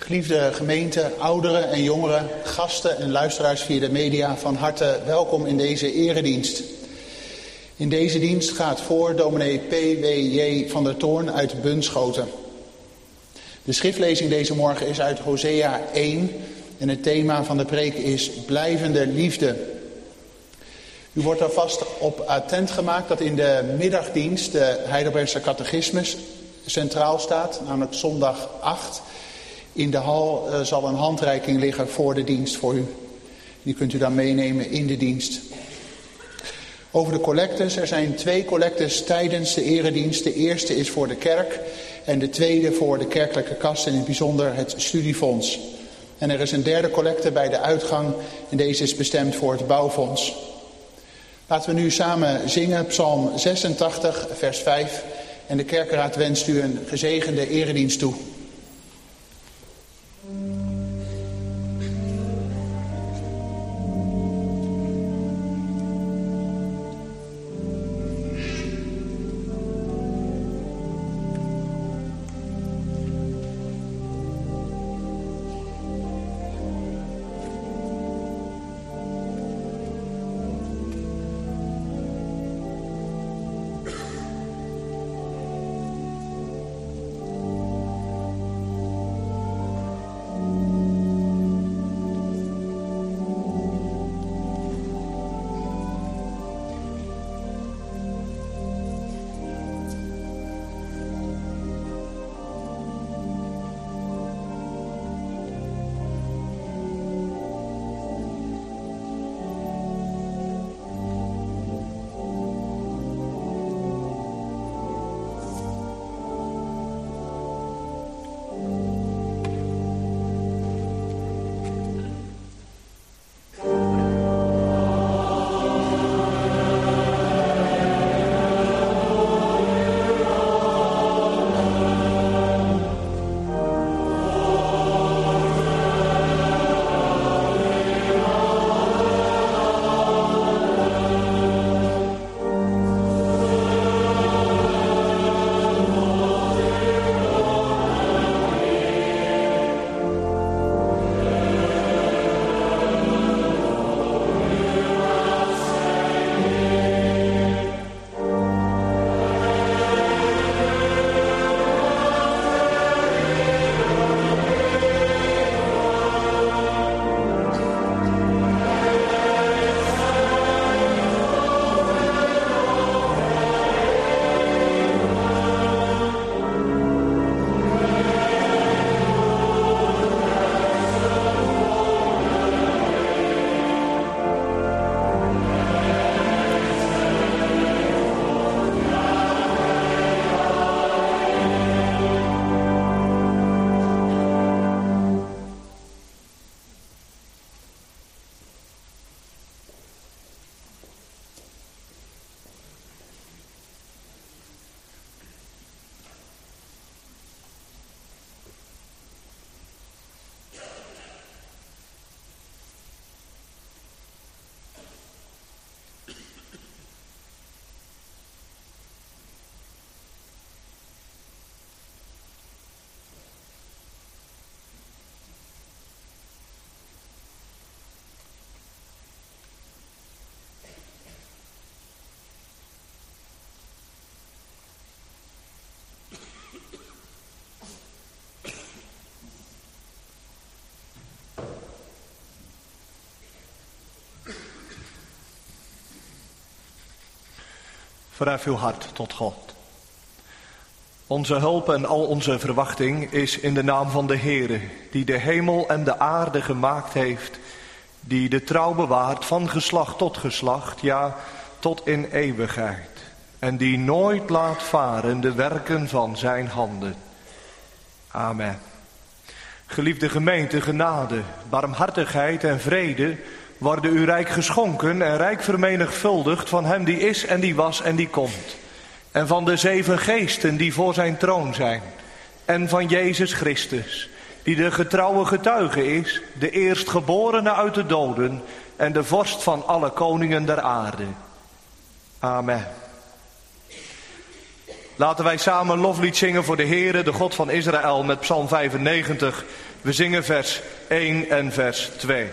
Geliefde gemeente, ouderen en jongeren, gasten en luisteraars via de media, van harte welkom in deze eredienst. In deze dienst gaat voor dominee P.W.J. van der Toorn uit Bunschoten. De schriftlezing deze morgen is uit Hosea 1 en het thema van de preek is blijvende liefde. U wordt er vast op attent gemaakt dat in de middagdienst de Heidelbergse catechismus centraal staat, namelijk zondag 8. In de hal zal een handreiking liggen voor de dienst voor u. Die kunt u dan meenemen in de dienst. Over de collectes. Er zijn 2 collectes tijdens de eredienst. De eerste is voor de kerk en de tweede voor de kerkelijke kas en in het bijzonder het studiefonds. En er is een derde collecte bij de uitgang en deze is bestemd voor het bouwfonds. Laten we nu samen zingen Psalm 86 vers 5 en de kerkenraad wenst u een gezegende eredienst toe. Verhef uw hart tot God. Onze hulp en al onze verwachting is in de naam van de Heere, die de hemel en de aarde gemaakt heeft, die de trouw bewaart van geslacht tot geslacht, ja, tot in eeuwigheid, en die nooit laat varen de werken van zijn handen. Amen. Geliefde gemeente, genade, barmhartigheid en vrede worden u rijk geschonken en rijk vermenigvuldigd van hem die is en die was en die komt. En van de 7 geesten die voor zijn troon zijn. En van Jezus Christus, die de getrouwe getuige is, de eerstgeborene uit de doden en de vorst van alle koningen der aarde. Amen. Laten wij samen loflied zingen voor de Heere, de God van Israël, met Psalm 95, We zingen vers 1 en vers 2.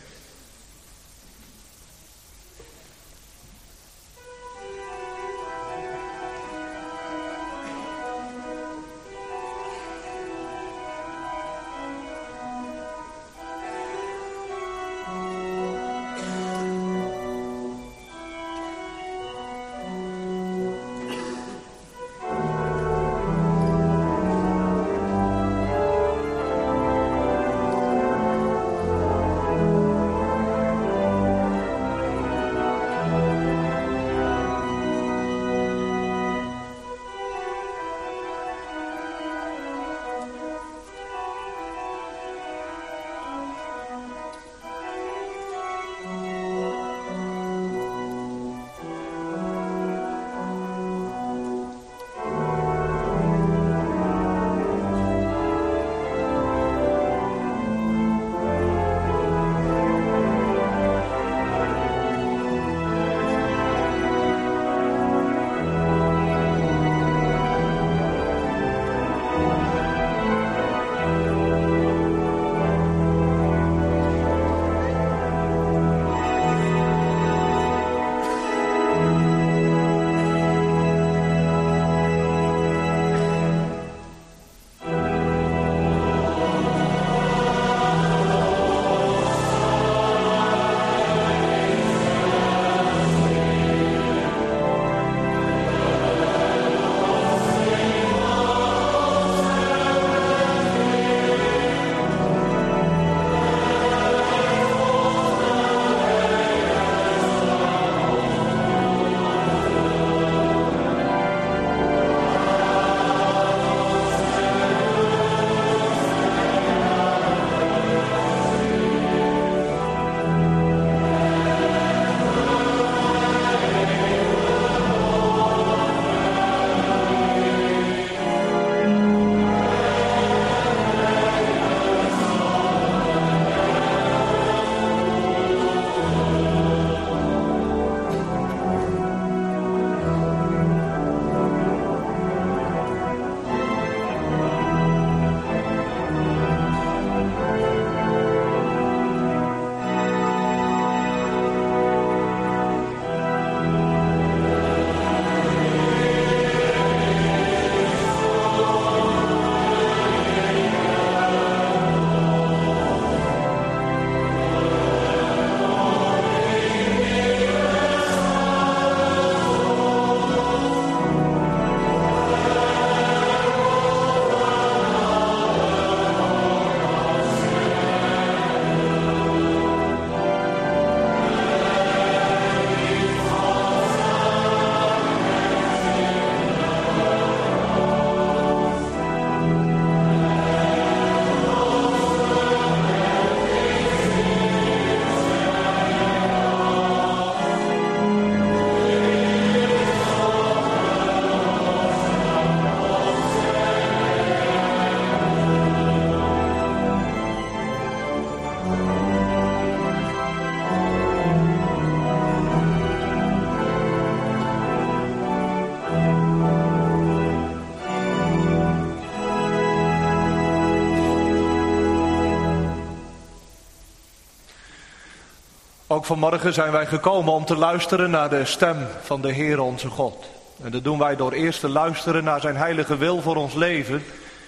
Ook vanmorgen zijn wij gekomen om te luisteren naar de stem van de Heer onze God. En dat doen wij door eerst te luisteren naar zijn heilige wil voor ons leven.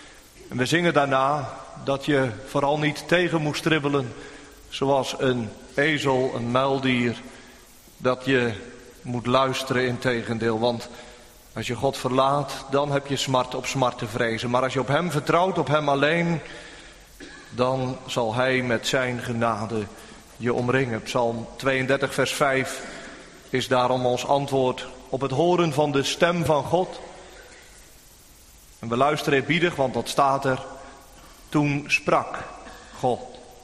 En we zingen daarna dat je vooral niet tegen moest stribbelen zoals een ezel, een muildier. Dat je moet luisteren integendeel, want als je God verlaat, dan heb je smart op smart te vrezen. Maar als je op hem vertrouwt, op hem alleen, dan zal hij met zijn genade je omringen. Psalm 32 vers 5 is daarom ons antwoord op het horen van de stem van God. En we luisteren eerbiedig, want dat staat er. Toen sprak God.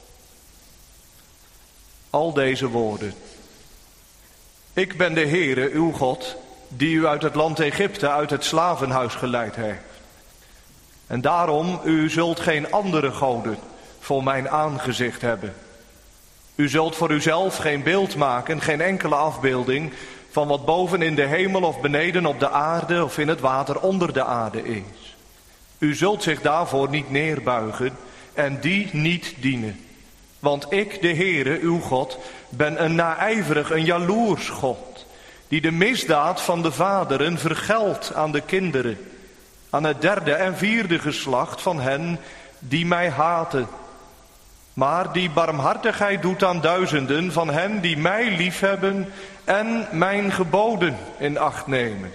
Al deze woorden. Ik ben de Heere, uw God, die u uit het land Egypte, uit het slavenhuis geleid heeft. En daarom, u zult geen andere goden voor mijn aangezicht hebben. U zult voor uzelf geen beeld maken, geen enkele afbeelding van wat boven in de hemel of beneden op de aarde of in het water onder de aarde is. U zult zich daarvoor niet neerbuigen en die niet dienen. Want ik, de Heere, uw God, ben een naijverig, een jaloers God, die de misdaad van de vaderen vergeldt aan de kinderen, aan het 3e en 4e geslacht van hen die mij haten. Maar die barmhartigheid doet aan duizenden van hen die mij liefhebben en mijn geboden in acht nemen.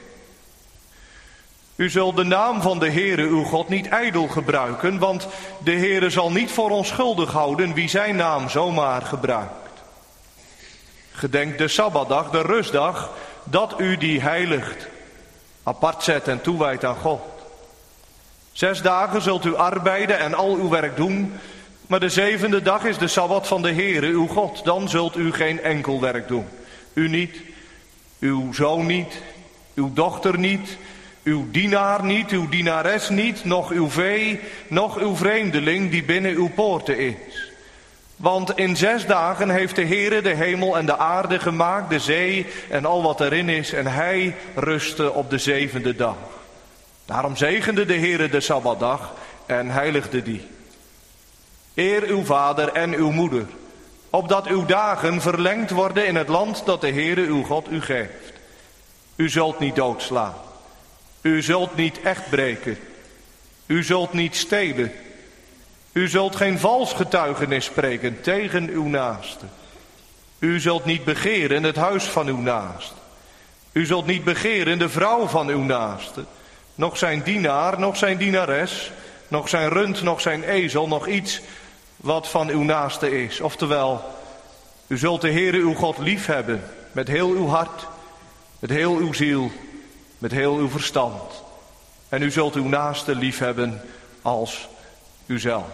U zult de naam van de Heere uw God niet ijdel gebruiken, want de Heere zal niet voor onschuldig houden wie zijn naam zomaar gebruikt. Gedenk de Sabbatdag, de rustdag, dat u die heiligt, apart zet en toewijdt aan God. 6 dagen zult u arbeiden en al uw werk doen, maar de 7e dag is de Sabbat van de Heere uw God. Dan zult u geen enkel werk doen. U niet, uw zoon niet, uw dochter niet, uw dienaar niet, uw dienares niet, noch uw vee, noch uw vreemdeling die binnen uw poorten is. Want in 6 dagen heeft de Heere de hemel en de aarde gemaakt, de zee en al wat erin is, en hij rustte op de 7e dag. Daarom zegende de Heere de Sabbatdag en heiligde die. Eer uw vader en uw moeder, opdat uw dagen verlengd worden in het land dat de Heere uw God u geeft. U zult niet doodslaan. U zult niet echt breken. U zult niet stelen. U zult geen vals getuigenis spreken tegen uw naaste. U zult niet begeren het huis van uw naaste. U zult niet begeren de vrouw van uw naaste, noch zijn dienaar, noch zijn dienares, noch zijn rund, noch zijn ezel, noch iets wat van uw naaste is. Oftewel, u zult de Heere uw God lief hebben met heel uw hart, met heel uw ziel, met heel uw verstand. En u zult uw naaste lief hebben als uzelf.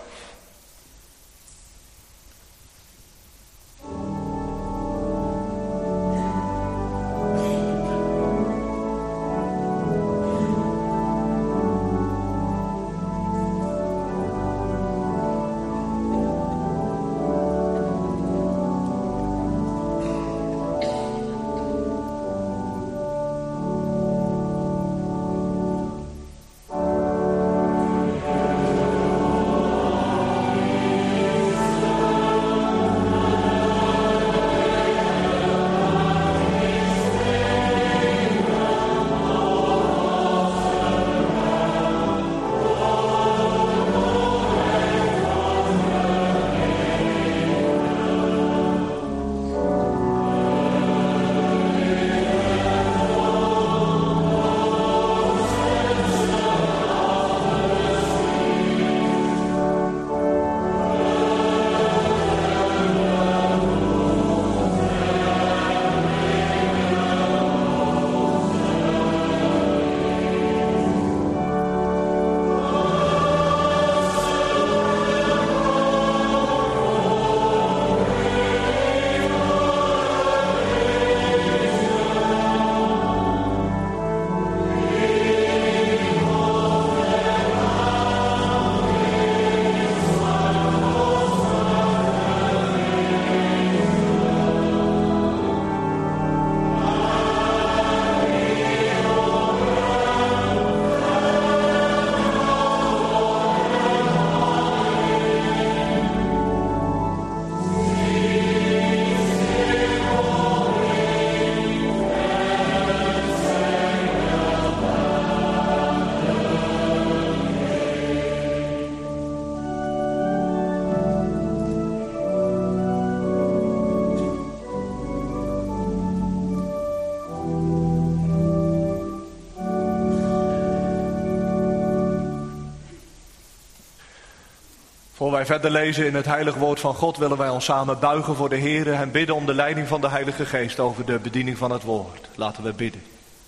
Voor wij verder lezen in het heilig woord van God willen wij ons samen buigen voor de Heere en bidden om de leiding van de Heilige Geest over de bediening van het woord. Laten we bidden.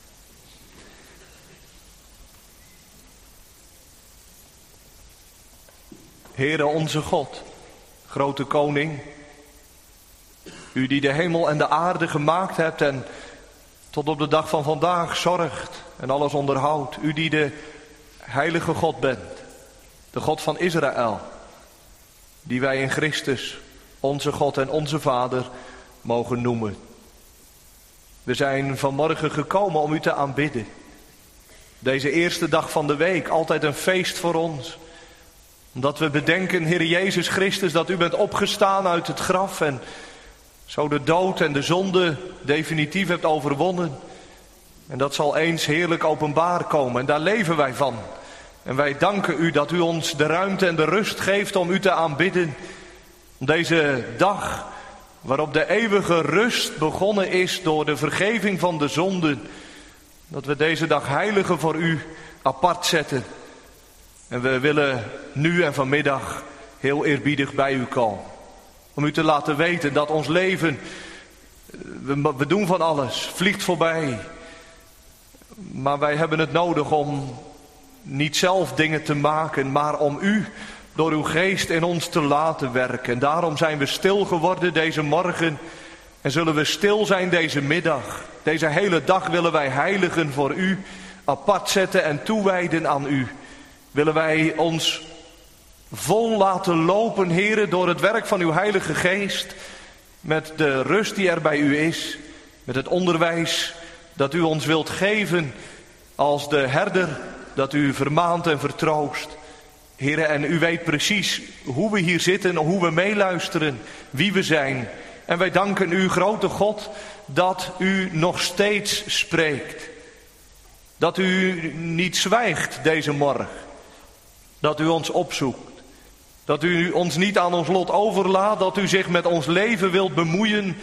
Heere onze God, grote koning, u die de hemel en de aarde gemaakt hebt en tot op de dag van vandaag zorgt en alles onderhoudt. U die de heilige God bent, de God van Israël, die wij in Christus, onze God en onze Vader, mogen noemen. We zijn vanmorgen gekomen om u te aanbidden. Deze eerste dag van de week, altijd een feest voor ons. Omdat we bedenken, Heer Jezus Christus, dat u bent opgestaan uit het graf en zo de dood en de zonde definitief hebt overwonnen. En dat zal eens heerlijk openbaar komen en daar leven wij van. En wij danken u dat u ons de ruimte en de rust geeft om u te aanbidden. Om deze dag waarop de eeuwige rust begonnen is door de vergeving van de zonden. Dat we deze dag heilige voor u apart zetten. En we willen nu en vanmiddag heel eerbiedig bij u komen. Om u te laten weten dat ons leven, we doen van alles, vliegt voorbij. Maar wij hebben het nodig om niet zelf dingen te maken, maar om u door uw geest in ons te laten werken. En daarom zijn we stil geworden deze morgen en zullen we stil zijn deze middag. Deze hele dag willen wij heiligen voor u, apart zetten en toewijden aan u. Willen wij ons vol laten lopen, Heere, door het werk van uw Heilige Geest. Met de rust die er bij u is. Met het onderwijs dat u ons wilt geven als de herder dat u vermaant en vertroost. Heere, en u weet precies hoe we hier zitten, hoe we meeluisteren, wie we zijn. En wij danken u, grote God, dat u nog steeds spreekt. Dat u niet zwijgt deze morgen. Dat u ons opzoekt. Dat u ons niet aan ons lot overlaat. Dat u zich met ons leven wilt bemoeien.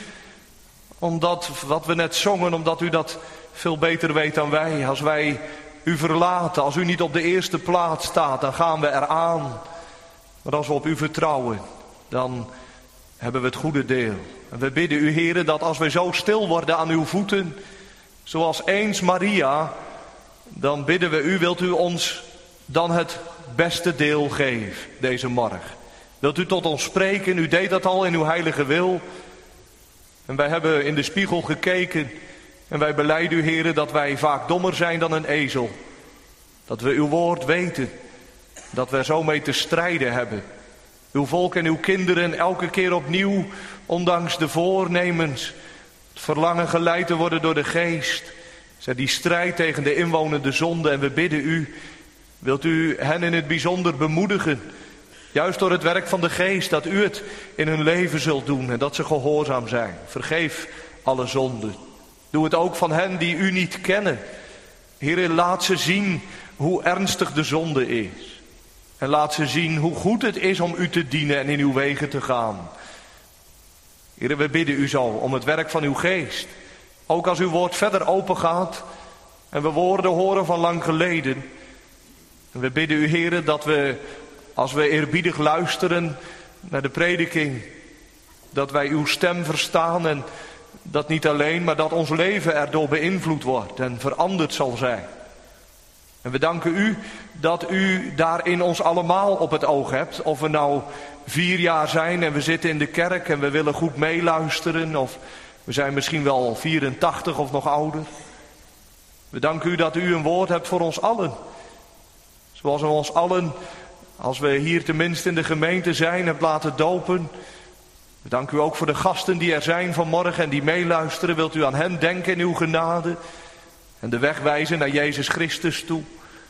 Omdat, wat we net zongen, omdat u dat veel beter weet dan wij. Als wij u verlaten, als u niet op de eerste plaats staat, dan gaan we eraan. Maar als we op u vertrouwen, dan hebben we het goede deel. En we bidden u, Heere, dat als we zo stil worden aan uw voeten, zoals eens Maria, dan bidden we u, wilt u ons dan het beste deel geven deze morgen. Wilt u tot ons spreken? U deed dat al in uw heilige wil. En wij hebben in de spiegel gekeken en wij belijden u, Heere, dat wij vaak dommer zijn dan een ezel. Dat we uw woord weten. Dat we er zo mee te strijden hebben. Uw volk en uw kinderen elke keer opnieuw, ondanks de voornemens, het verlangen geleid te worden door de geest. Zij die strijd tegen de inwonende zonde. En we bidden u, wilt u hen in het bijzonder bemoedigen. Juist door het werk van de geest, dat u het in hun leven zult doen en dat ze gehoorzaam zijn. Vergeef alle zonden. Doe het ook van hen die u niet kennen. Heere, laat ze zien hoe ernstig de zonde is. En laat ze zien hoe goed het is om u te dienen en in uw wegen te gaan. Heere, we bidden u zo om het werk van uw geest. Ook als uw woord verder open gaat en we woorden horen van lang geleden. En we bidden u, Heere, dat we, als we eerbiedig luisteren naar de prediking, dat wij uw stem verstaan en dat niet alleen, maar dat ons leven erdoor beïnvloed wordt en veranderd zal zijn. En we danken u dat u daarin ons allemaal op het oog hebt. Of we nou 4 jaar zijn en we zitten in de kerk en we willen goed meeluisteren. Of we zijn misschien wel 84 of nog ouder. We danken u dat u een woord hebt voor ons allen. Zoals u ons allen, als we hier tenminste in de gemeente zijn, hebt laten dopen. We danken u ook voor de gasten die er zijn vanmorgen en die meeluisteren. Wilt u aan hen denken in uw genade en de weg wijzen naar Jezus Christus toe.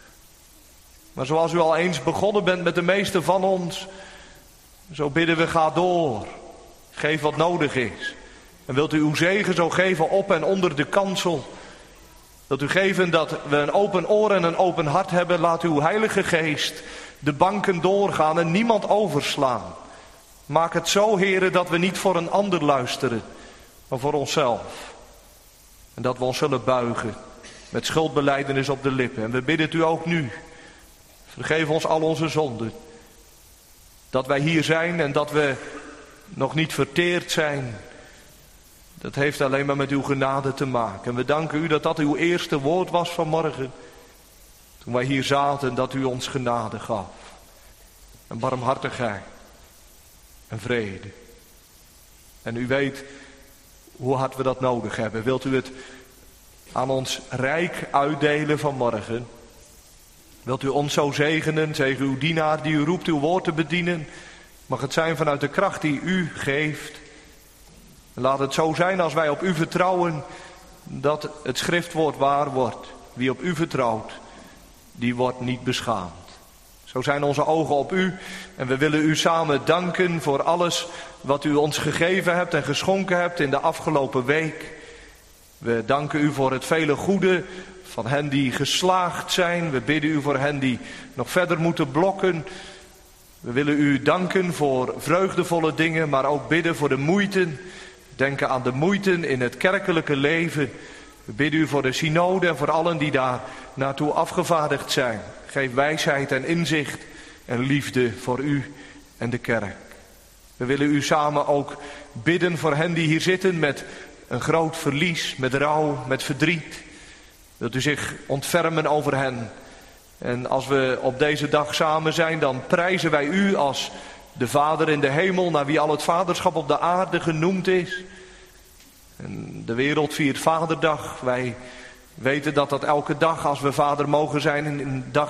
Maar zoals u al eens begonnen bent met de meeste van ons, zo bidden we, ga door. Geef wat nodig is. En wilt u uw zegen zo geven op en onder de kansel. Wilt u geven dat we een open oor en een open hart hebben. Laat uw Heilige Geest de banken doorgaan en niemand overslaan. Maak het zo, Heere, dat we niet voor een ander luisteren, maar voor onszelf. En dat we ons zullen buigen met schuldbelijdenis op de lippen. En we bidden het u ook nu. Vergeef ons al onze zonden. Dat wij hier zijn en dat we nog niet verteerd zijn, dat heeft alleen maar met uw genade te maken. En we danken u dat dat uw eerste woord was vanmorgen. Toen wij hier zaten, dat u ons genade gaf. En barmhartigheid. En vrede. En u weet hoe hard we dat nodig hebben. Wilt u het aan ons rijk uitdelen vanmorgen? Wilt u ons zo zegenen, zegen uw dienaar die u roept uw woord te bedienen? Mag het zijn vanuit de kracht die u geeft. En laat het zo zijn als wij op u vertrouwen, dat het schriftwoord waar wordt. Wie op u vertrouwt, die wordt niet beschaamd. Zo zijn onze ogen op u en we willen u samen danken voor alles wat u ons gegeven hebt en geschonken hebt in de afgelopen week. We danken u voor het vele goede van hen die geslaagd zijn. We bidden u voor hen die nog verder moeten blokken. We willen u danken voor vreugdevolle dingen, maar ook bidden voor de moeiten. Denken aan de moeiten in het kerkelijke leven. We bidden u voor de synode en voor allen die daar naartoe afgevaardigd zijn. Geef wijsheid en inzicht en liefde voor u en de kerk. We willen u samen ook bidden voor hen die hier zitten met een groot verlies, met rouw, met verdriet. Wilt u zich ontfermen over hen. En als we op deze dag samen zijn, dan prijzen wij u als de Vader in de hemel, naar wie al het vaderschap op de aarde genoemd is. En de wereld viert Vaderdag. Wij weten dat dat elke dag, als we vader mogen zijn,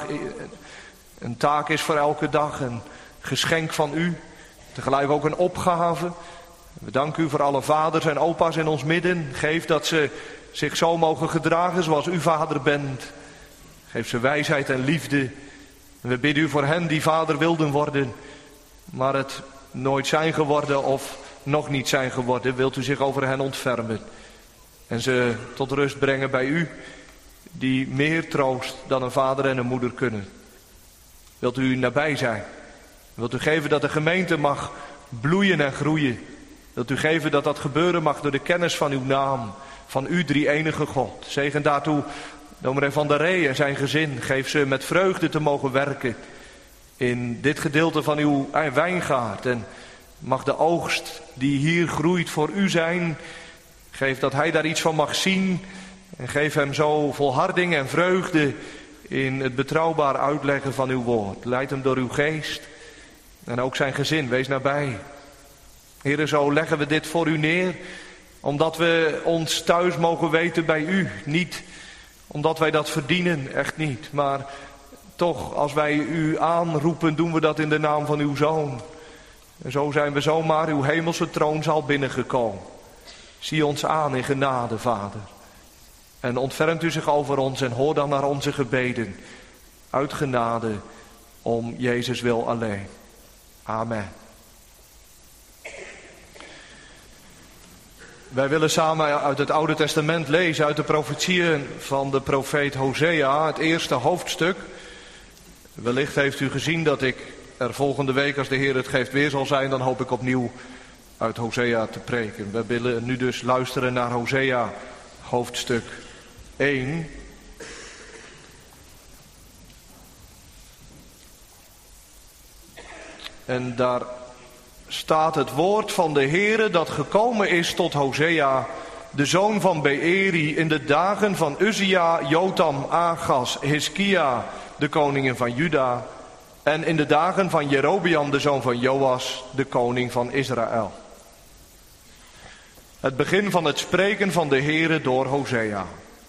een taak is voor elke dag. Een geschenk van u. Tegelijk ook een opgave. We danken u voor alle vaders en opa's in ons midden. Geef dat ze zich zo mogen gedragen zoals u vader bent. Geef ze wijsheid en liefde. En we bidden u voor hen die vader wilden worden, maar het nooit zijn geworden of nog niet zijn geworden. Wilt u zich over hen ontfermen en ze tot rust brengen bij u, die meer troost dan een vader en een moeder kunnen. Wilt u nabij zijn. Wilt u geven dat de gemeente mag bloeien en groeien. Wilt u geven dat dat gebeuren mag door de kennis van uw naam, van uw drie-enige God. Zegen daartoe dominee Van der Ree en zijn gezin. Geef ze met vreugde te mogen werken in dit gedeelte van uw wijngaard. En mag de oogst die hier groeit voor u zijn. Geef dat hij daar iets van mag zien. En geef hem zo volharding en vreugde in het betrouwbaar uitleggen van uw woord. Leid hem door uw geest. En ook zijn gezin, wees nabij. Heere, zo leggen we dit voor u neer, omdat we ons thuis mogen weten bij u. Niet omdat wij dat verdienen, echt niet. Maar toch, als wij u aanroepen, doen we dat in de naam van uw Zoon. En zo zijn we zomaar uw hemelse troonzaal binnengekomen. Zie ons aan in genade, Vader. En ontfermt u zich over ons en hoor dan naar onze gebeden. Uit genade, om Jezus wil alleen. Amen. Wij willen samen uit het Oude Testament lezen, uit de profetieën van de profeet Hosea, het eerste hoofdstuk. Wellicht heeft u gezien dat ik er volgende week, als de Heer het geeft, weer zal zijn. Dan hoop ik opnieuw uit Hosea te preken. We willen nu dus luisteren naar Hosea, hoofdstuk 1. En daar staat het woord van de Heere dat gekomen is tot Hosea, de zoon van Beeri, in de dagen van Uzia, Jotam, Agas, Hiskia, de koningen van Juda, en in de dagen van Jerobeam, de zoon van Joas, de koning van Israël. Het begin van het spreken van de Heere door Hosea.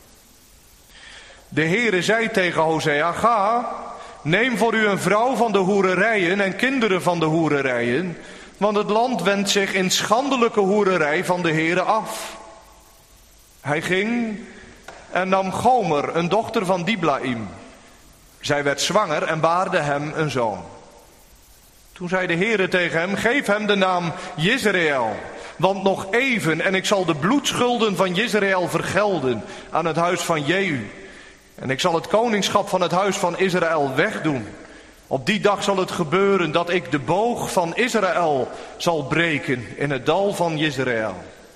De Heere zei tegen Hosea: ga, neem voor u een vrouw van de hoererijen en kinderen van de hoererijen, want het land wendt zich in schandelijke hoererij van de Heere af. Hij ging en nam Gomer, een dochter van Diblaim. Zij werd zwanger en baarde hem een zoon. Toen zei de Heere tegen hem: geef hem de naam Jezreel, want nog even en ik zal de bloedschulden van Jezreel vergelden aan het huis van Jehu. En ik zal het koningschap van het huis van Israël wegdoen. Op die dag zal het gebeuren dat ik de boog van Israël zal breken in het dal van Jezreel.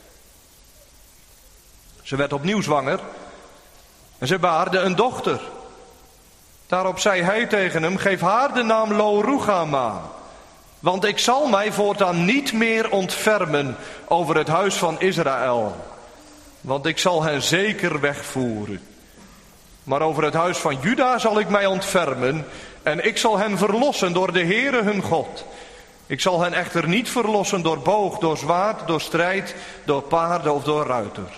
Ze werd opnieuw zwanger en ze baarde een dochter. Daarop zei hij tegen hem: geef haar de naam Lo-Ruhamah, want ik zal mij voortaan niet meer ontfermen over het huis van Israël, want ik zal hen zeker wegvoeren. Maar over het huis van Juda zal ik mij ontfermen en ik zal hen verlossen door de Heere hun God. Ik zal hen echter niet verlossen door boog, door zwaard, door strijd, door paarden of door ruiters.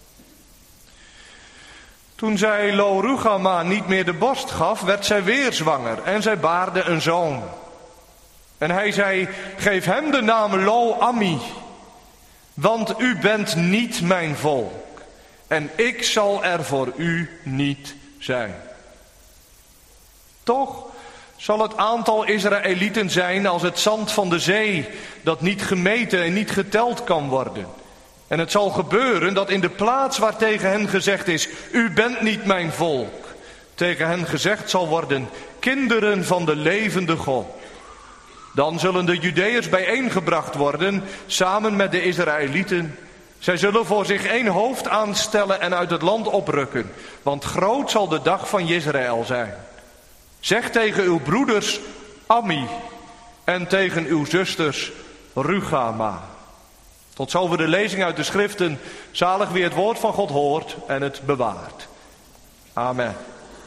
Toen zij Lo-Ruhamah niet meer de borst gaf, werd zij weer zwanger en zij baarde een zoon. En hij zei: geef hem de naam Lo-Ammi, want u bent niet mijn volk en ik zal er voor u niet zijn. Toch Zal het aantal Israëlieten zijn als het zand van de zee, dat niet gemeten en niet geteld kan worden? En het zal gebeuren dat in de plaats waar tegen hen gezegd is, u bent niet mijn volk, tegen hen gezegd zal worden, kinderen van de levende God. Dan zullen de Judeërs bijeengebracht worden, samen met de Israëlieten. Zij zullen voor zich één hoofd aanstellen en uit het land oprukken, want groot zal de dag van Jezreel zijn. Zeg tegen uw broeders Ammi en tegen uw zusters Rugama. Tot zover de lezing uit de schriften. Zalig wie het woord van God hoort en het bewaart. Amen.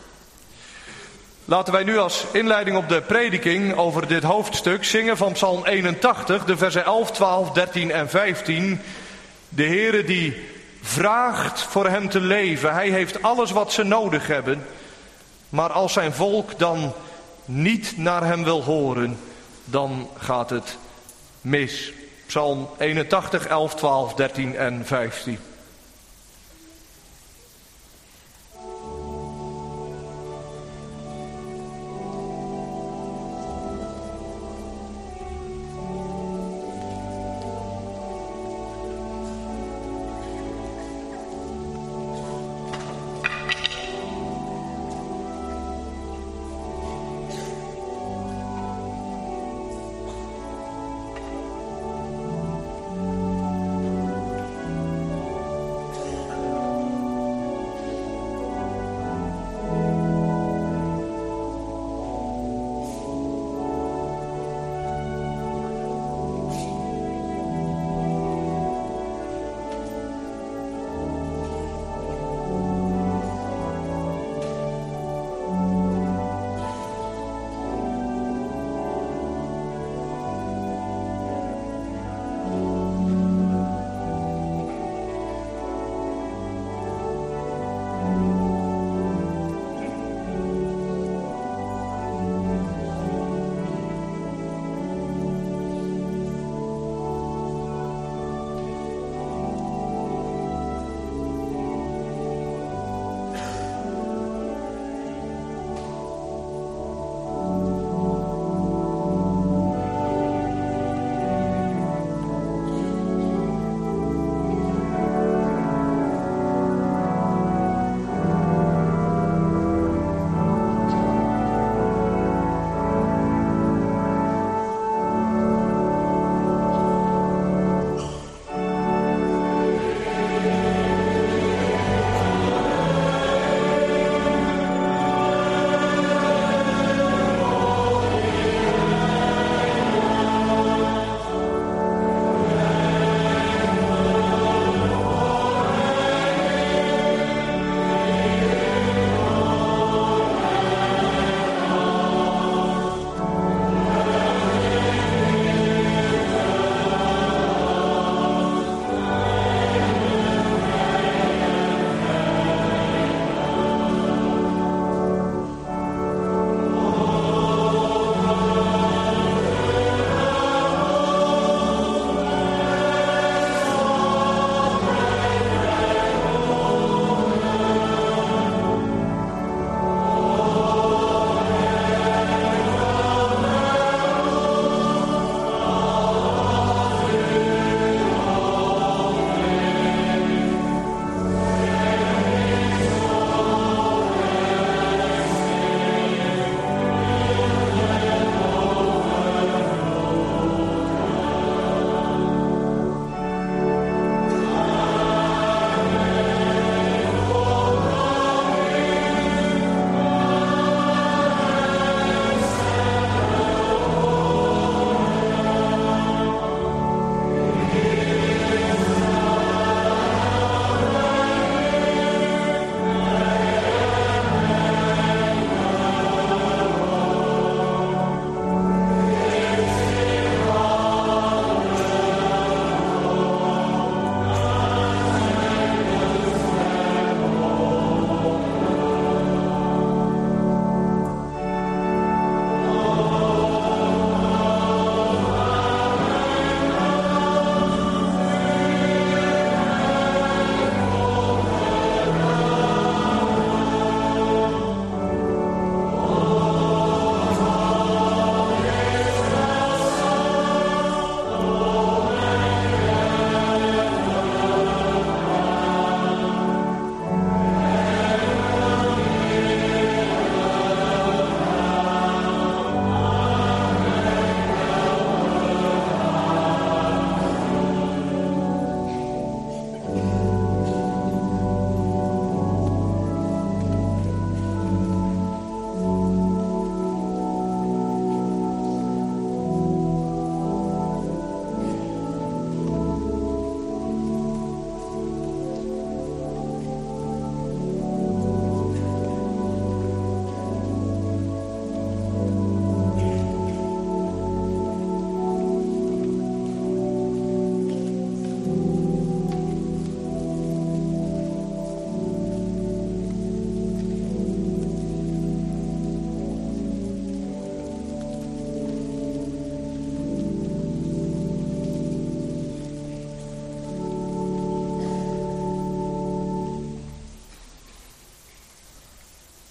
Laten wij nu als inleiding op de prediking over dit hoofdstuk zingen van Psalm 81, de versen 11, 12, 13 en 15. De Heere die vraagt voor hem te leven. Hij heeft alles wat ze nodig hebben. Maar als zijn volk dan niet naar hem wil horen, dan gaat het mis. Psalm 81, 11, 12, 13 en 15.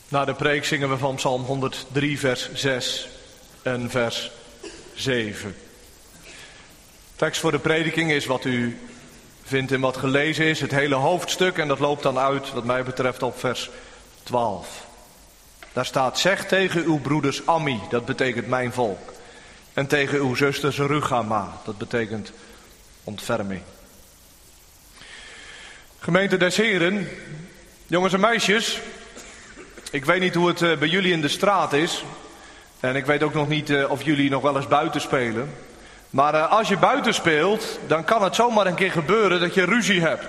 Na de preek zingen we van Psalm 103 vers 6 en vers 7. Tekst voor de prediking is wat u vindt in wat gelezen is, het hele hoofdstuk, en dat loopt dan uit wat mij betreft op vers 12. Daar staat: zeg tegen uw broeders Ammi, dat betekent mijn volk, en tegen uw zusters Rugama, dat betekent ontferming. Gemeente des Heren, jongens en meisjes, ik weet niet hoe het bij jullie in de straat is, en ik weet ook nog niet of jullie nog wel eens buiten spelen. Maar als je buiten speelt, dan kan het zomaar een keer gebeuren dat je ruzie hebt.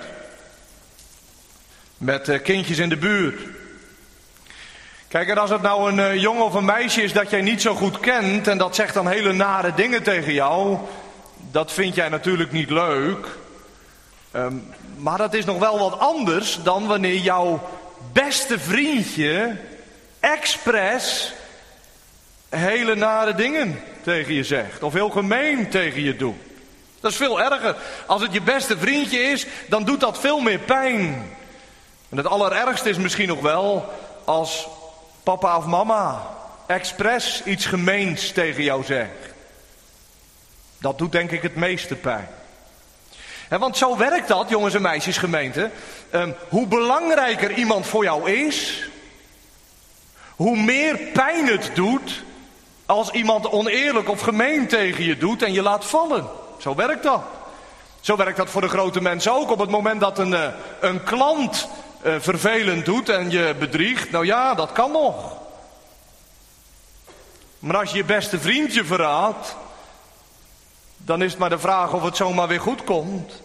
Met kindjes in de buurt. Kijk, en als het nou een jongen of een meisje is dat jij niet zo goed kent en dat zegt dan hele nare dingen tegen jou, dat vind jij natuurlijk niet leuk. Maar dat is nog wel wat anders dan wanneer jouw beste vriendje expres hele nare dingen tegen je zegt. Of heel gemeen tegen je doet. Dat is veel erger. Als het je beste vriendje is, dan doet dat veel meer pijn. En het allerergste is misschien nog wel als papa of mama expres iets gemeens tegen jou zegt. Dat doet denk ik het meeste pijn. Want zo werkt dat, jongens en meisjes, gemeente. Hoe belangrijker iemand voor jou is, hoe meer pijn het doet als iemand oneerlijk of gemeen tegen je doet en je laat vallen. Zo werkt dat. Zo werkt dat voor de grote mensen ook. Op het moment dat een klant vervelend doet en je bedriegt, nou ja, dat kan nog. Maar als je je beste vriendje verraadt, dan is het maar de vraag of het zomaar weer goed komt.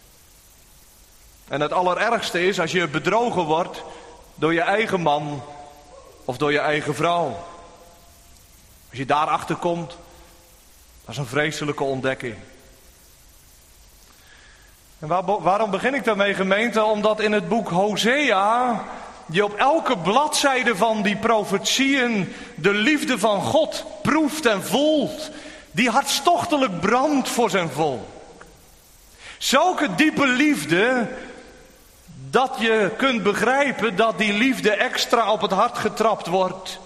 En het allerergste is als je bedrogen wordt door je eigen man of door je eigen vrouw. Als je daarachter komt, dat is een vreselijke ontdekking. En waarom begin ik daarmee, gemeente? Omdat in het boek Hosea je op elke bladzijde van die profetieën de liefde van God proeft en voelt, die hartstochtelijk brandt voor zijn volk. Zulke diepe liefde dat je kunt begrijpen dat die liefde extra op het hart getrapt wordt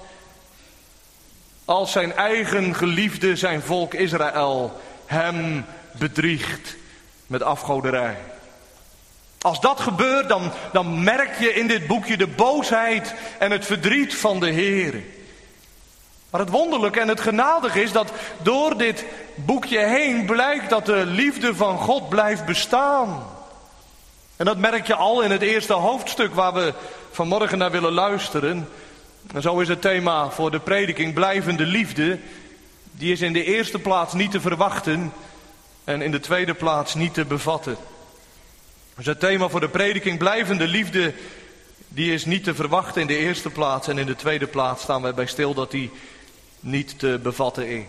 als zijn eigen geliefde, zijn volk Israël, hem bedriegt met afgoderij. Als dat gebeurt, dan merk je in dit boekje de boosheid en het verdriet van de Heer. Maar het wonderlijke en het genadige is dat door dit boekje heen blijkt dat de liefde van God blijft bestaan. En dat merk je al in het eerste hoofdstuk waar we vanmorgen naar willen luisteren. En zo is het thema voor de prediking blijvende liefde. Die is in de eerste plaats niet te verwachten en in de tweede plaats niet te bevatten. Dus het thema voor de prediking blijvende liefde, die is niet te verwachten in de eerste plaats. En in de tweede plaats staan wij bij stil dat die niet te bevatten is.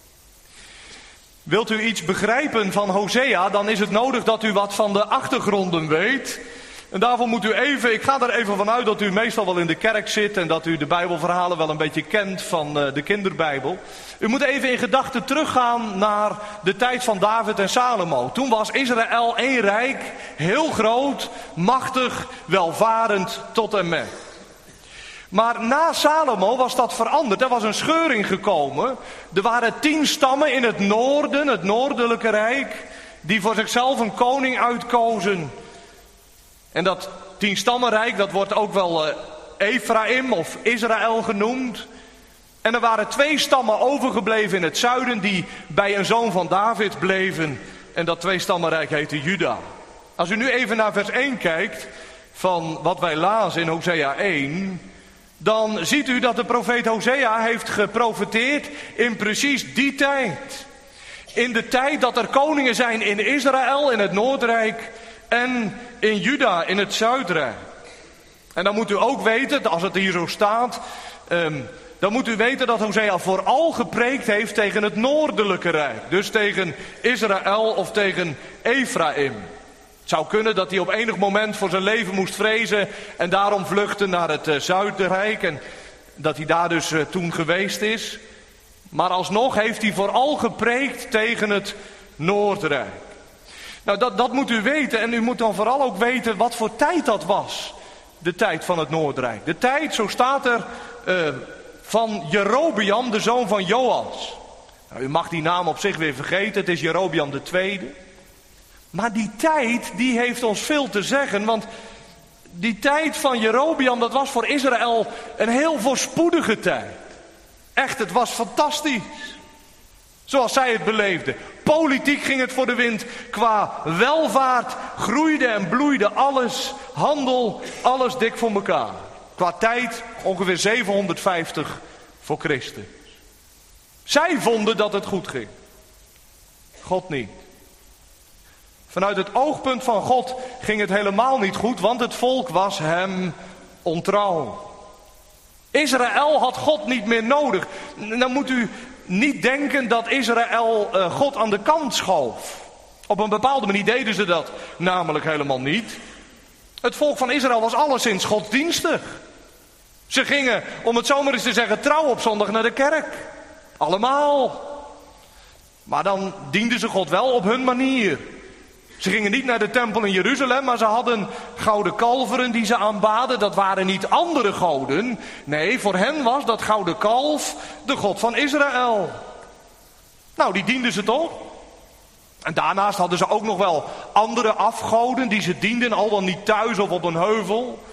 Wilt u iets begrijpen van Hosea, dan is het nodig dat u wat van de achtergronden weet. En daarvoor moet u even, ik ga er even vanuit dat u meestal wel in de kerk zit en dat u de Bijbelverhalen wel een beetje kent van de kinderbijbel. U moet even in gedachten teruggaan naar de tijd van David en Salomo. Toen was Israël één rijk, heel groot, machtig, welvarend tot en met. Maar na Salomo was dat veranderd. Er was een scheuring gekomen. Er waren 10 stammen in het noorden, het noordelijke rijk, die voor zichzelf een koning uitkozen. En dat 10-stammenrijk, dat wordt ook wel Ephraim of Israël genoemd. En er waren 2 stammen overgebleven in het zuiden die bij een zoon van David bleven. En dat 2-stammenrijk heette Juda. Als u nu even naar vers 1 kijkt van wat wij lazen in Hosea 1... dan ziet u dat de profeet Hosea heeft geprofeteerd in precies die tijd. In de tijd dat er koningen zijn in Israël, in het Noordrijk, en in Juda, in het Zuidrijk. En dan moet u ook weten, als het hier zo staat, dan moet u weten dat Hosea vooral gepreekt heeft tegen het Noordelijke Rijk. Dus tegen Israël of tegen Ephraim. Het zou kunnen dat hij op enig moment voor zijn leven moest vrezen en daarom vluchtte naar het Zuidrijk en dat hij daar dus toen geweest is. Maar alsnog heeft hij vooral gepreekt tegen het Noordrijk. Nou, dat moet u weten en u moet dan vooral ook weten wat voor tijd dat was. de tijd van het Noordrijk. De tijd, zo staat er, van Jerobeam, de zoon van Joas. Nou, u mag die naam op zich weer vergeten, het is Jerobeam de tweede. Maar die tijd, die heeft ons veel te zeggen, want die tijd van Jerobeam, dat was voor Israël een heel voorspoedige tijd. Echt, het was fantastisch. Zoals zij het beleefden. Politiek ging het voor de wind. Qua welvaart groeide en bloeide alles. Handel, alles dik voor elkaar. Qua tijd ongeveer 750 voor Christus. Zij vonden dat het goed ging. God niet. Vanuit het oogpunt van God ging het helemaal niet goed, want het volk was hem ontrouw. Israël had God niet meer nodig. Dan moet u niet denken dat Israël God aan de kant schoof. Op een bepaalde manier deden ze dat namelijk helemaal niet. Het volk van Israël was alleszins godsdienstig. Ze gingen, om het zo maar eens te zeggen, trouw op zondag naar de kerk. Allemaal. Maar dan dienden ze God wel op hun manier. Ze gingen niet naar de tempel in Jeruzalem, maar ze hadden gouden kalveren die ze aanbaden. Dat waren niet andere goden. Nee, voor hen was dat gouden kalf de God van Israël. Nou, die dienden ze toch? En daarnaast hadden ze ook nog wel andere afgoden die ze dienden, al dan niet thuis of op een heuvel.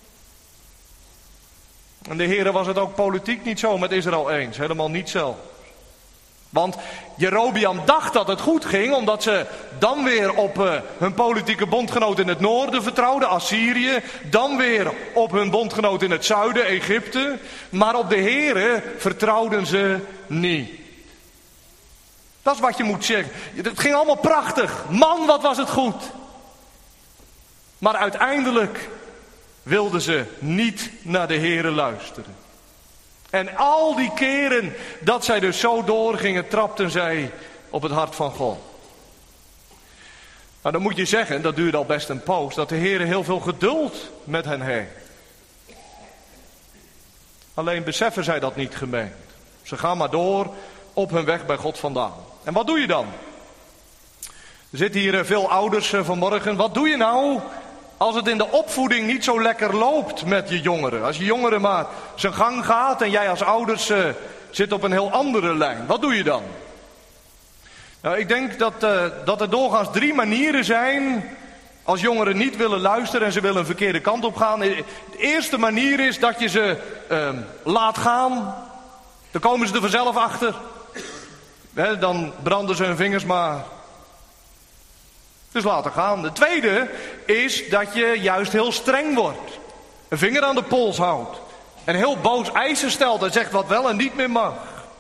En de Heere was het ook politiek niet zo met Israël eens, helemaal niet zo. Want Jerobeam dacht dat het goed ging, omdat ze dan weer op hun politieke bondgenoot in het noorden vertrouwden, Assyrië. Dan weer op hun bondgenoot in het zuiden, Egypte. Maar op de Heere vertrouwden ze niet. Dat is wat je moet zeggen. Het ging allemaal prachtig. Man, wat was het goed. Maar uiteindelijk wilden ze niet naar de Heere luisteren. En al die keren dat zij dus zo doorgingen, trapten zij op het hart van God. Maar dan moet je zeggen, dat duurde al best een poos, dat de Heer heel veel geduld met hen heeft. Alleen beseffen zij dat niet, gemeente. Ze gaan maar door op hun weg bij God vandaan. En wat doe je dan? Er zitten hier veel ouders vanmorgen. Wat doe je nou als het in de opvoeding niet zo lekker loopt met je jongeren? Als je jongere maar zijn gang gaat en jij als ouders zit op een heel andere lijn. Wat doe je dan? Nou, ik denk dat er doorgaans 3 manieren zijn als jongeren niet willen luisteren en ze willen een verkeerde kant op gaan. De eerste manier is dat je ze laat gaan. Dan komen ze er vanzelf achter. Dan branden ze hun vingers maar. Dus laten gaan. De tweede is dat je juist heel streng wordt. Een vinger aan de pols houdt. En heel boos eisen stelt en zegt wat wel en niet meer mag.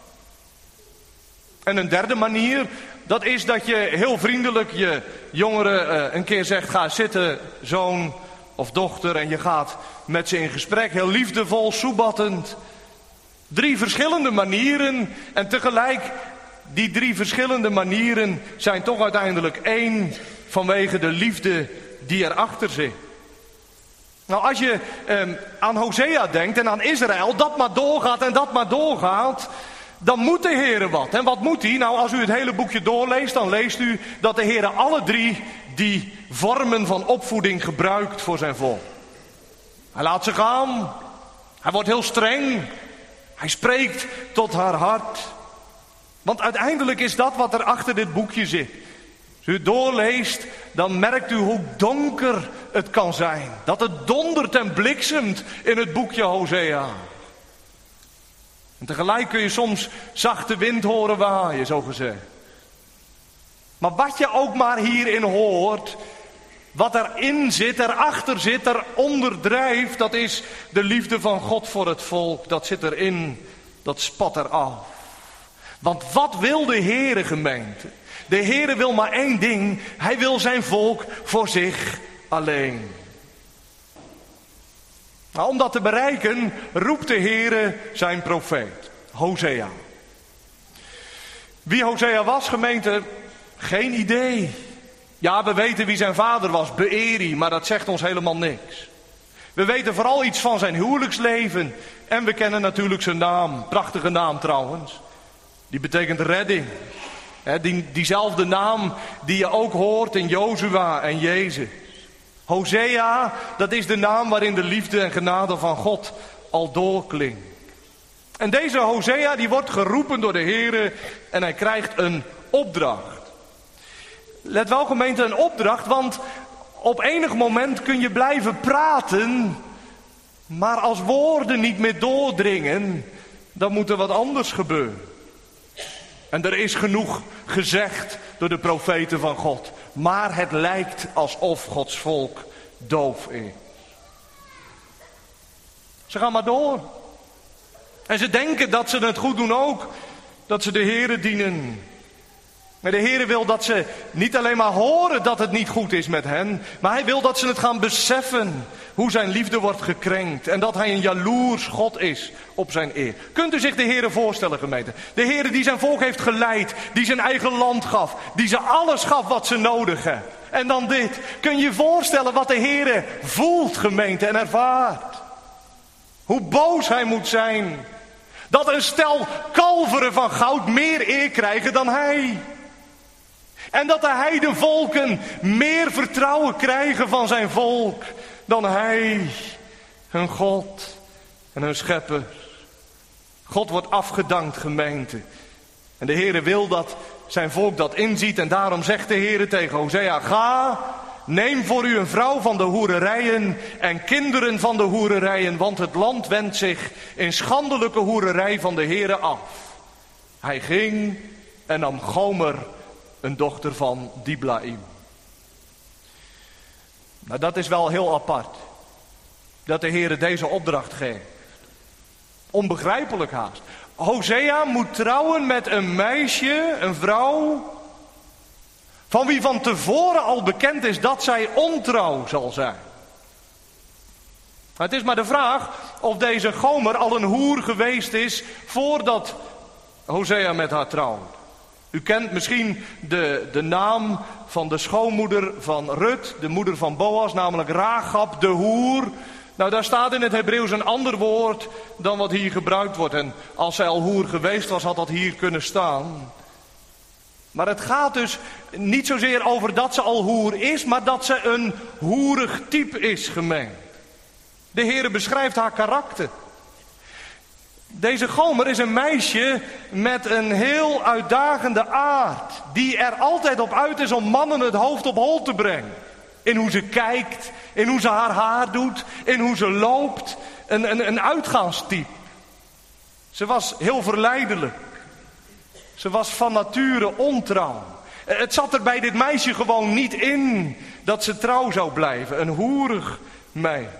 En een derde manier, dat is dat je heel vriendelijk je jongeren een keer zegt: ga zitten, zoon of dochter. En je gaat met ze in gesprek, heel liefdevol, soebattend. 3 verschillende manieren en tegelijk die 3 verschillende manieren zijn toch uiteindelijk één vanwege de liefde die erachter zit. Nou, als je aan Hosea denkt en aan Israël, dat maar doorgaat en dat maar doorgaat, dan moet de Heere wat. En wat moet hij? Nou, als u het hele boekje doorleest, dan leest u dat de Heere alle 3 die vormen van opvoeding gebruikt voor zijn volk. Hij laat ze gaan. Hij wordt heel streng. Hij spreekt tot haar hart. Want uiteindelijk is dat wat er achter dit boekje zit. Als u het doorleest, dan merkt u hoe donker het kan zijn. Dat het dondert en bliksemt in het boekje Hosea. En tegelijk kun je soms zachte wind horen waaien, zo gezegd. Maar wat je ook maar hierin hoort, wat erin zit, erachter zit, eronder drijft, dat is de liefde van God voor het volk. Dat zit erin, dat spat eraf. Want wat wil de Heere, gemeente? De Heere wil maar één ding. Hij wil zijn volk voor zich alleen. Nou, om dat te bereiken roept de Heere zijn profeet, Hosea. Wie Hosea was, gemeente? Geen idee. Ja, we weten wie zijn vader was, Beeri, maar dat zegt ons helemaal niks. We weten vooral iets van zijn huwelijksleven en we kennen natuurlijk zijn naam, prachtige naam trouwens. Die betekent redding. Diezelfde naam die je ook hoort in Jozua en Jezus. Hosea, dat is de naam waarin de liefde en genade van God al doorklinkt. En deze Hosea die wordt geroepen door de Heere en hij krijgt een opdracht. Let wel gemeente, een opdracht, want op enig moment kun je blijven praten, maar als woorden niet meer doordringen, dan moet er wat anders gebeuren. En er is genoeg gezegd door de profeten van God, maar het lijkt alsof Gods volk doof is. Ze gaan maar door. En ze denken dat ze het goed doen ook, dat ze de Heere dienen. Maar de Heere wil dat ze niet alleen maar horen dat het niet goed is met hen, maar hij wil dat ze het gaan beseffen hoe zijn liefde wordt gekrenkt en dat hij een jaloers God is op zijn eer. Kunt u zich de Heere voorstellen, gemeente? De Heere die zijn volk heeft geleid, die zijn eigen land gaf, die ze alles gaf wat ze nodig hebben. En dan dit. Kun je je voorstellen wat de Heere voelt, gemeente, en ervaart? Hoe boos hij moet zijn. Dat een stel kalveren van goud meer eer krijgen dan hij. En dat de heidenvolken meer vertrouwen krijgen van zijn volk dan hij, hun God en hun schepper. God wordt afgedankt, gemeente. En de Heere wil dat zijn volk dat inziet. En daarom zegt de Heere tegen Hosea: ga, neem voor u een vrouw van de hoererijen en kinderen van de hoererijen, want het land wendt zich in schandelijke hoererij van de Heere af. Hij ging en nam Gomer, een dochter van Diblaim. Nou, dat is wel heel apart. Dat de Heere deze opdracht geeft. Onbegrijpelijk haast. Hosea moet trouwen met een meisje, een vrouw, van wie van tevoren al bekend is dat zij ontrouw zal zijn. Het is maar de vraag of deze Gomer al een hoer geweest is voordat Hosea met haar trouwde. U kent misschien de naam van de schoonmoeder van Rut, de moeder van Boas, namelijk Rachab de hoer. Nou, daar staat in het Hebreeuws een ander woord dan wat hier gebruikt wordt. En als zij al hoer geweest was, had dat hier kunnen staan. Maar het gaat dus niet zozeer over dat ze al hoer is, maar dat ze een hoerig type is, gemeend. De Heere beschrijft haar karakter. Deze Gomer is een meisje met een heel uitdagende aard, die er altijd op uit is om mannen het hoofd op hol te brengen. In hoe ze kijkt, in hoe ze haar doet, in hoe ze loopt. Een uitgaanstype. Ze was heel verleidelijk. Ze was van nature ontrouw. Het zat er bij dit meisje gewoon niet in dat ze trouw zou blijven. Een hoerig meisje.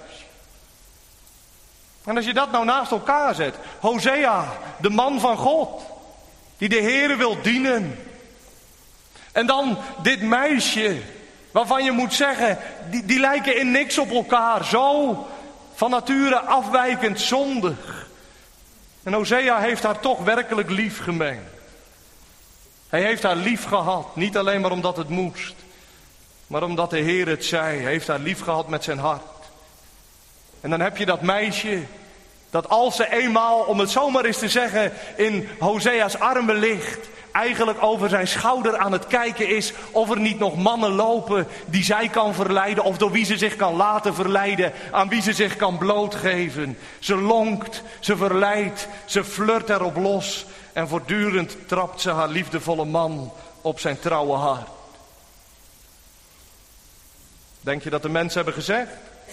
En als je dat nou naast elkaar zet. Hosea, de man van God. Die de Heere wil dienen. En dan dit meisje. Waarvan je moet zeggen, die lijken in niks op elkaar. Zo van nature afwijkend zondig. En Hosea heeft haar toch werkelijk lief gemeend. Hij heeft haar lief gehad. Niet alleen maar omdat het moest. Maar omdat de Heer het zei. Hij heeft haar lief gehad met zijn hart. En dan heb je dat meisje. Dat als ze eenmaal, om het zomaar eens te zeggen, in Hosea's armen ligt. Eigenlijk over zijn schouder aan het kijken is of er niet nog mannen lopen die zij kan verleiden. Of door wie ze zich kan laten verleiden. Aan wie ze zich kan blootgeven. Ze lonkt, ze verleidt, ze flirt erop los. En voortdurend trapt ze haar liefdevolle man op zijn trouwe hart. Denk je dat de mensen hebben gezegd?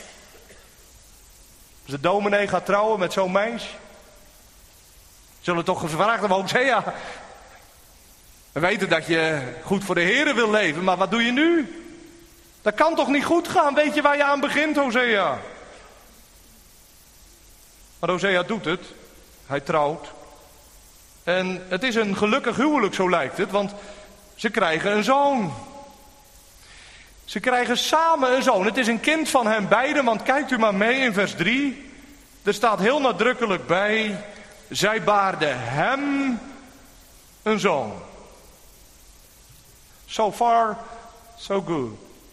Als de dominee gaat trouwen met zo'n meisje. Zullen toch gevraagd hebben, Hosea. We weten dat je goed voor de Heere wil leven, maar wat doe je nu? Dat kan toch niet goed gaan? Weet je waar je aan begint, Hosea? Maar Hosea doet het. Hij trouwt. En het is een gelukkig huwelijk, zo lijkt het, want ze krijgen een zoon. Ze krijgen samen een zoon. Het is een kind van hen beiden, want kijkt u maar mee in vers 3. Er staat heel nadrukkelijk bij, zij baarden hem een zoon. So far, so good.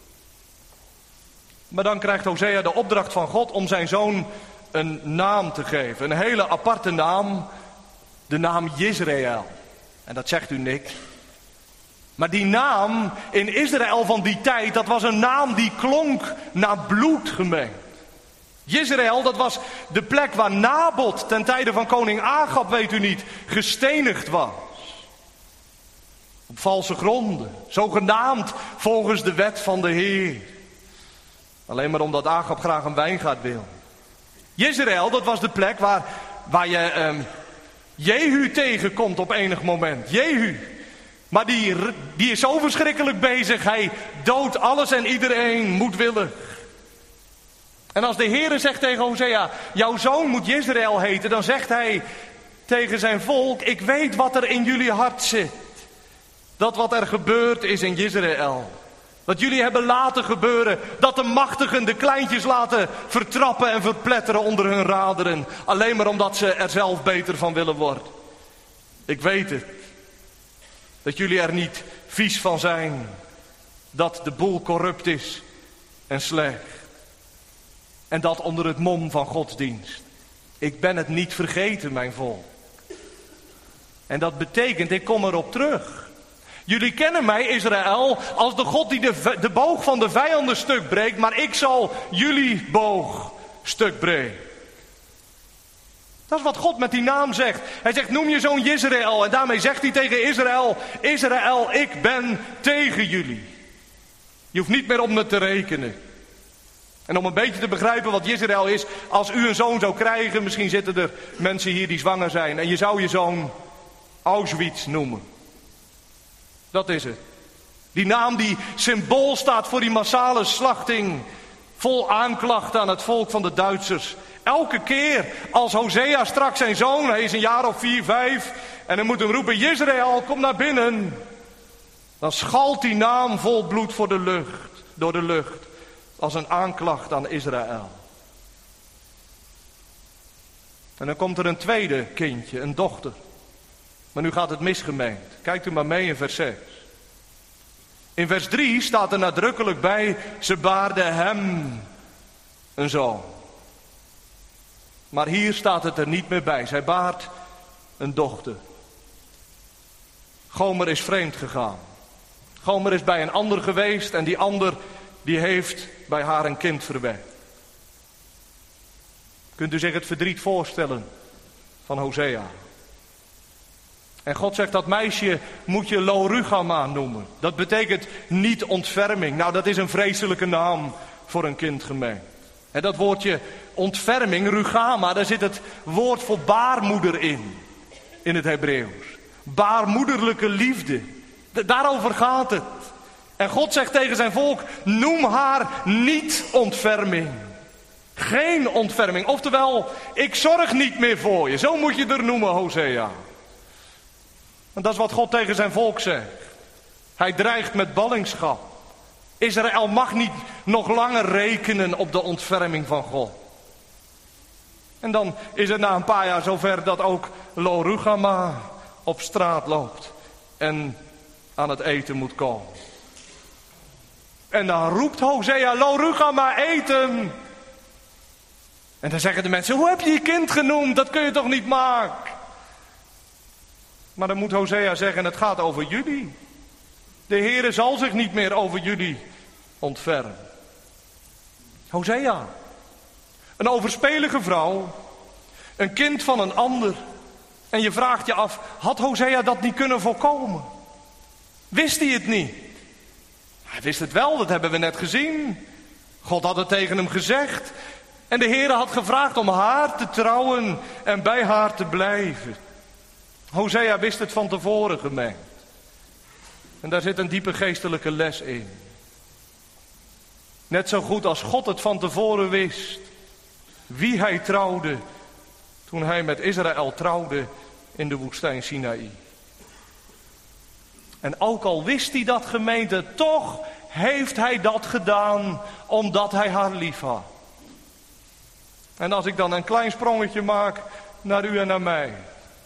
Maar dan krijgt Hosea de opdracht van God om zijn zoon een naam te geven. Een hele aparte naam. De naam Jezreel. En dat zegt u niks. Maar die naam in Israël van die tijd, dat was een naam die klonk naar bloed, gemeente. Jezreel, dat was de plek waar Nabot ten tijde van koning Agab, weet u niet, gestenigd was. Op valse gronden, zogenaamd volgens de wet van de Heer. Alleen maar omdat Agab graag een wijngaard wil. Jezreel, dat was de plek waar je Jehu tegenkomt op enig moment. Jehu. Maar die is zo verschrikkelijk bezig. Hij doodt alles en iedereen moedwillig. En als de Heere zegt tegen Hosea, jouw zoon moet Jezreel heten, dan zegt hij tegen zijn volk, ik weet wat er in jullie hart zit. Dat wat er gebeurd is in Jezreel. Wat jullie hebben laten gebeuren. Dat de machtigen de kleintjes laten vertrappen en verpletteren onder hun raderen. Alleen maar omdat ze er zelf beter van willen worden. Ik weet het. Dat jullie er niet vies van zijn. Dat de boel corrupt is en slecht. En dat onder het mom van godsdienst. Ik ben het niet vergeten, mijn volk. En dat betekent, ik kom erop terug. Jullie kennen mij, Israël, als de God die de boog van de vijanden stuk breekt. Maar ik zal jullie boog stuk breken. Dat is wat God met die naam zegt. Hij zegt, noem je zoon Jezreel. En daarmee zegt hij tegen Israël, Israël, ik ben tegen jullie. Je hoeft niet meer op me te rekenen. En om een beetje te begrijpen wat Jezreel is, als u een zoon zou krijgen, misschien zitten er mensen hier die zwanger zijn. En je zou je zoon Auschwitz noemen. Dat is het. Die naam die symbool staat voor die massale slachting. Vol aanklacht aan het volk van de Duitsers. Elke keer als Hosea straks zijn zoon, hij is een jaar of 4, 5. En hij moet hem roepen, Jezreel, kom naar binnen. Dan schalt die naam vol bloed door de lucht. Als een aanklacht aan Israël. En dan komt er een tweede kindje, een dochter. Maar nu gaat het misgemeend. Kijkt u maar mee in vers 6. In vers 3 staat er nadrukkelijk bij, ze baarde hem een zoon. Maar hier staat het er niet meer bij. Zij baart een dochter. Gomer is vreemd gegaan. Gomer is bij een ander geweest en die ander die heeft bij haar een kind verwekt. Kunt u zich het verdriet voorstellen van Hosea? En God zegt, dat meisje moet je Lo-Ruhamah noemen. Dat betekent niet ontferming. Nou, dat is een vreselijke naam voor een kind gemeend. En dat woordje ontferming, Ruhamah, daar zit het woord voor baarmoeder in het Hebreeuws. Baarmoederlijke liefde. Daarover gaat het. En God zegt tegen zijn volk, noem haar niet ontferming. Geen ontferming. Oftewel, ik zorg niet meer voor je. Zo moet je er noemen, Hosea. Want dat is wat God tegen zijn volk zegt. Hij dreigt met ballingschap. Israël mag niet nog langer rekenen op de ontferming van God. En dan is het na een paar jaar zover dat ook Lo-Ruhamah op straat loopt. En aan het eten moet komen. En dan roept Hosea, Lo-Ruhamah, eten. En dan zeggen de mensen, hoe heb je je kind genoemd? Dat kun je toch niet maken? Maar dan moet Hosea zeggen, het gaat over jullie. De Heere zal zich niet meer over jullie ontfermen. Hosea, een overspelige vrouw, een kind van een ander. En je vraagt je af, had Hosea dat niet kunnen voorkomen? Wist hij het niet? Hij wist het wel, dat hebben we net gezien. God had het tegen hem gezegd. En de Heere had gevraagd om haar te trouwen en bij haar te blijven. Hosea wist het van tevoren, gemeend. En daar zit een diepe geestelijke les in. Net zo goed als God het van tevoren wist wie hij trouwde toen hij met Israël trouwde in de woestijn Sinaï. En ook al wist hij dat, gemeente, toch heeft hij dat gedaan omdat hij haar lief had. En als ik dan een klein sprongetje maak naar u en naar mij.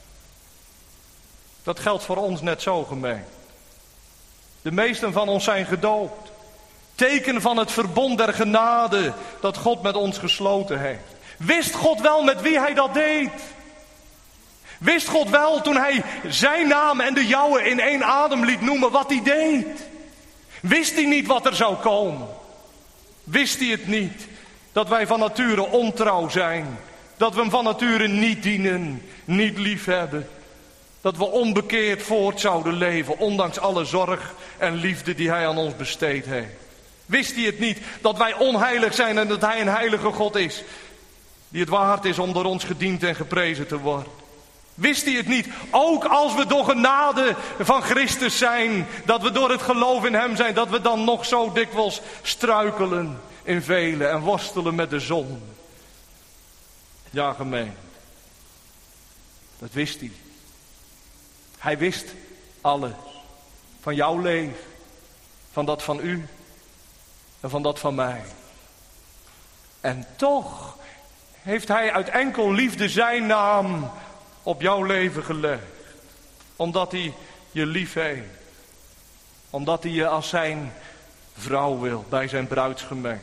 Dat geldt voor ons net zo, gemeente. De meesten van ons zijn gedoopt. Teken van het verbond der genade dat God met ons gesloten heeft. Wist God wel met wie hij dat deed? Wist God wel toen hij zijn naam en de jouwe in één adem liet noemen wat hij deed? Wist hij niet wat er zou komen? Wist hij het niet dat wij van nature ontrouw zijn? Dat we hem van nature niet dienen, niet liefhebben? Dat we onbekeerd voort zouden leven, ondanks alle zorg en liefde die hij aan ons besteed heeft? Wist hij het niet dat wij onheilig zijn en dat hij een heilige God is, die het waard is om door ons gediend en geprezen te worden? Wist hij het niet, ook als we door genade van Christus zijn, dat we door het geloof in hem zijn, dat we dan nog zo dikwijls struikelen in velen en worstelen met de zonde? Ja, gemeente, dat wist hij. Hij wist alles van jouw leven, van dat van u en van dat van mij. En toch heeft hij uit enkel liefde zijn naam op jouw leven gelegd. Omdat hij je lief heeft. Omdat hij je als zijn vrouw wil bij zijn bruidsgemeen.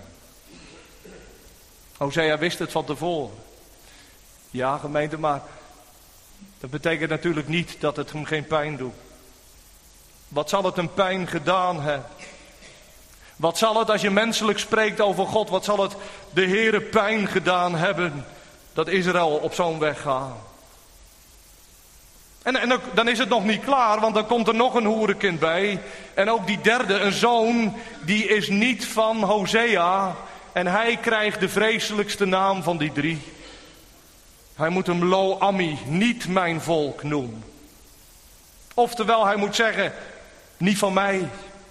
Hosea wist het van tevoren. Ja, gemeente, maar dat betekent natuurlijk niet dat het hem geen pijn doet. Wat zal het hem pijn gedaan hebben? Wat zal het, als je menselijk spreekt over God, wat zal het de Heere pijn gedaan hebben dat Israël op zo'n weg gaat? En dan is het nog niet klaar, want dan komt er nog een hoerenkind bij. En ook die derde, een zoon, die is niet van Hosea. En hij krijgt de vreselijkste naam van die drie. Hij moet hem Lo-Ammi, niet mijn volk, noemen. Oftewel, hij moet zeggen, niet van mij.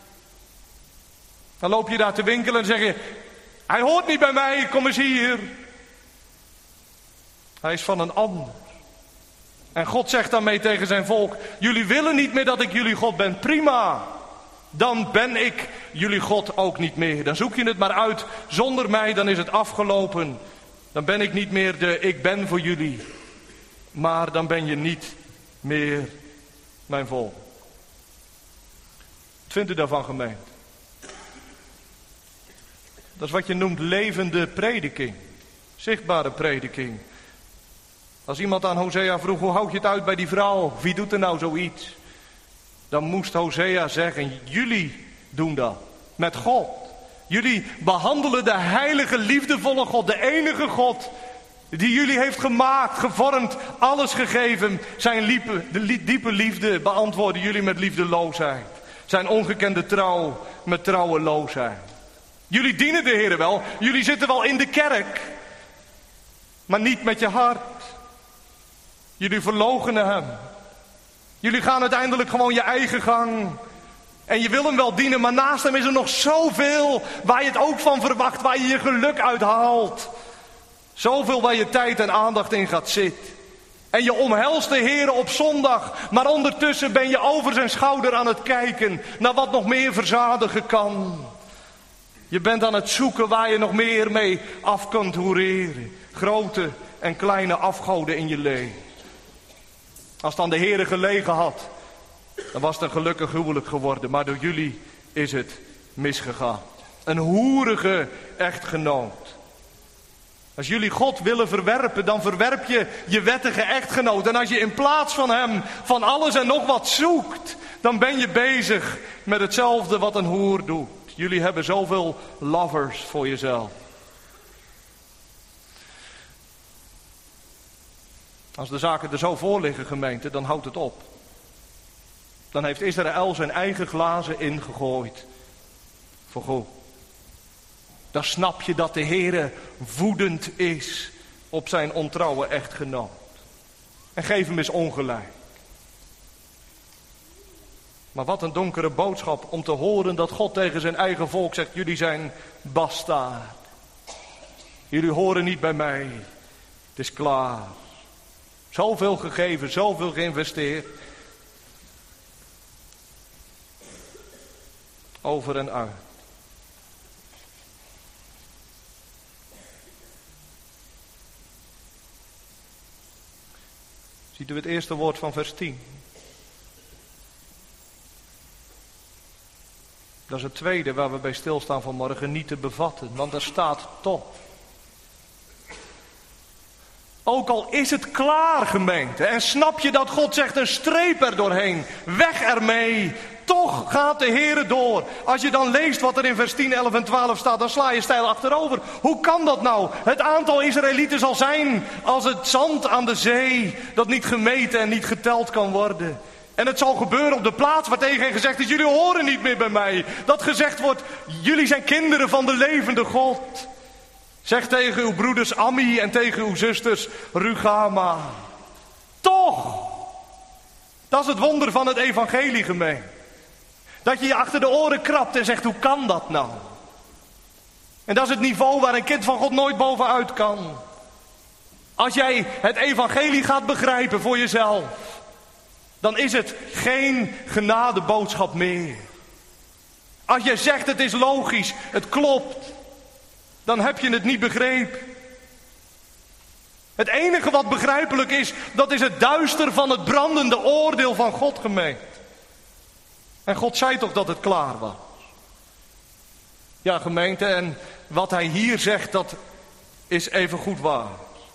Dan loop je daar te winkelen en zeg je, hij hoort niet bij mij, kom eens hier. Hij is van een ander. En God zegt daarmee tegen zijn volk, jullie willen niet meer dat ik jullie God ben, prima. Dan ben ik jullie God ook niet meer. Dan zoek je het maar uit, zonder mij, dan is het afgelopen. Dan ben ik niet meer de ik ben voor jullie. Maar dan ben je niet meer mijn volk. Wat vindt u daarvan, gemeente? Dat is wat je noemt levende prediking. Zichtbare prediking. Als iemand aan Hosea vroeg, hoe houd je het uit bij die vrouw? Wie doet er nou zoiets? Dan moest Hosea zeggen, jullie doen dat. Met God. Jullie behandelen de heilige, liefdevolle God. De enige God die jullie heeft gemaakt, gevormd, alles gegeven. Zijn diepe liefde beantwoorden jullie met liefdeloosheid. Zijn ongekende trouw met trouweloosheid. Jullie dienen de Heer wel. Jullie zitten wel in de kerk. Maar niet met je hart. Jullie verloochenen hem. Jullie gaan uiteindelijk gewoon je eigen gang. En je wil hem wel dienen, maar naast hem is er nog zoveel waar je het ook van verwacht, waar je je geluk uit haalt. Zoveel waar je tijd en aandacht in gaat zitten. En je omhelst de Heer op zondag, maar ondertussen ben je over zijn schouder aan het kijken naar wat nog meer verzadigen kan. Je bent aan het zoeken waar je nog meer mee af kunt hoereren. Grote en kleine afgoden in je leven. Als het aan de Heere gelegen had, dan was het een gelukkig huwelijk geworden. Maar door jullie is het misgegaan. Een hoerige echtgenoot. Als jullie God willen verwerpen, dan verwerp je je wettige echtgenoot. En als je in plaats van hem van alles en nog wat zoekt, dan ben je bezig met hetzelfde wat een hoer doet. Jullie hebben zoveel lovers voor jezelf. Als de zaken er zo voor liggen, gemeente, dan houdt het op. Dan heeft Israël zijn eigen glazen ingegooid. Voor goed. Dan snap je dat de Heere woedend is op zijn ontrouwe echtgenoot. En geef hem eens ongelijk. Maar wat een donkere boodschap om te horen dat God tegen zijn eigen volk zegt, jullie zijn bastaard. Jullie horen niet bij mij. Het is klaar. Zoveel gegeven, zoveel geïnvesteerd. Over en uit. Ziet u het eerste woord van vers 10? Dat is het tweede waar we bij stilstaan vanmorgen, niet te bevatten. Want er staat toch. Ook al is het klaar, gemeente. En snap je dat God zegt een streep er doorheen. Weg ermee. Toch gaat de Heere door. Als je dan leest wat er in vers 10, 11 en 12 staat, dan sla je steil achterover. Hoe kan dat nou? Het aantal Israëlieten zal zijn als het zand aan de zee, dat niet gemeten en niet geteld kan worden. En het zal gebeuren op de plaats waar tegen hen gezegd is, jullie horen niet meer bij mij. Dat gezegd wordt, jullie zijn kinderen van de levende God. Zeg tegen uw broeders Ammi en tegen uw zusters Rugama. Toch, dat is het wonder van het evangelie, gemeente. Dat je je achter de oren krabt en zegt, hoe kan dat nou? En dat is het niveau waar een kind van God nooit bovenuit kan. Als jij het evangelie gaat begrijpen voor jezelf, dan is het geen genadeboodschap meer. Als je zegt het is logisch, het klopt, dan heb je het niet begrepen. Het enige wat begrijpelijk is, dat is het duister van het brandende oordeel van God, gemeente. En God zei toch dat het klaar was? Ja, gemeente, en wat hij hier zegt, dat is even goed waar.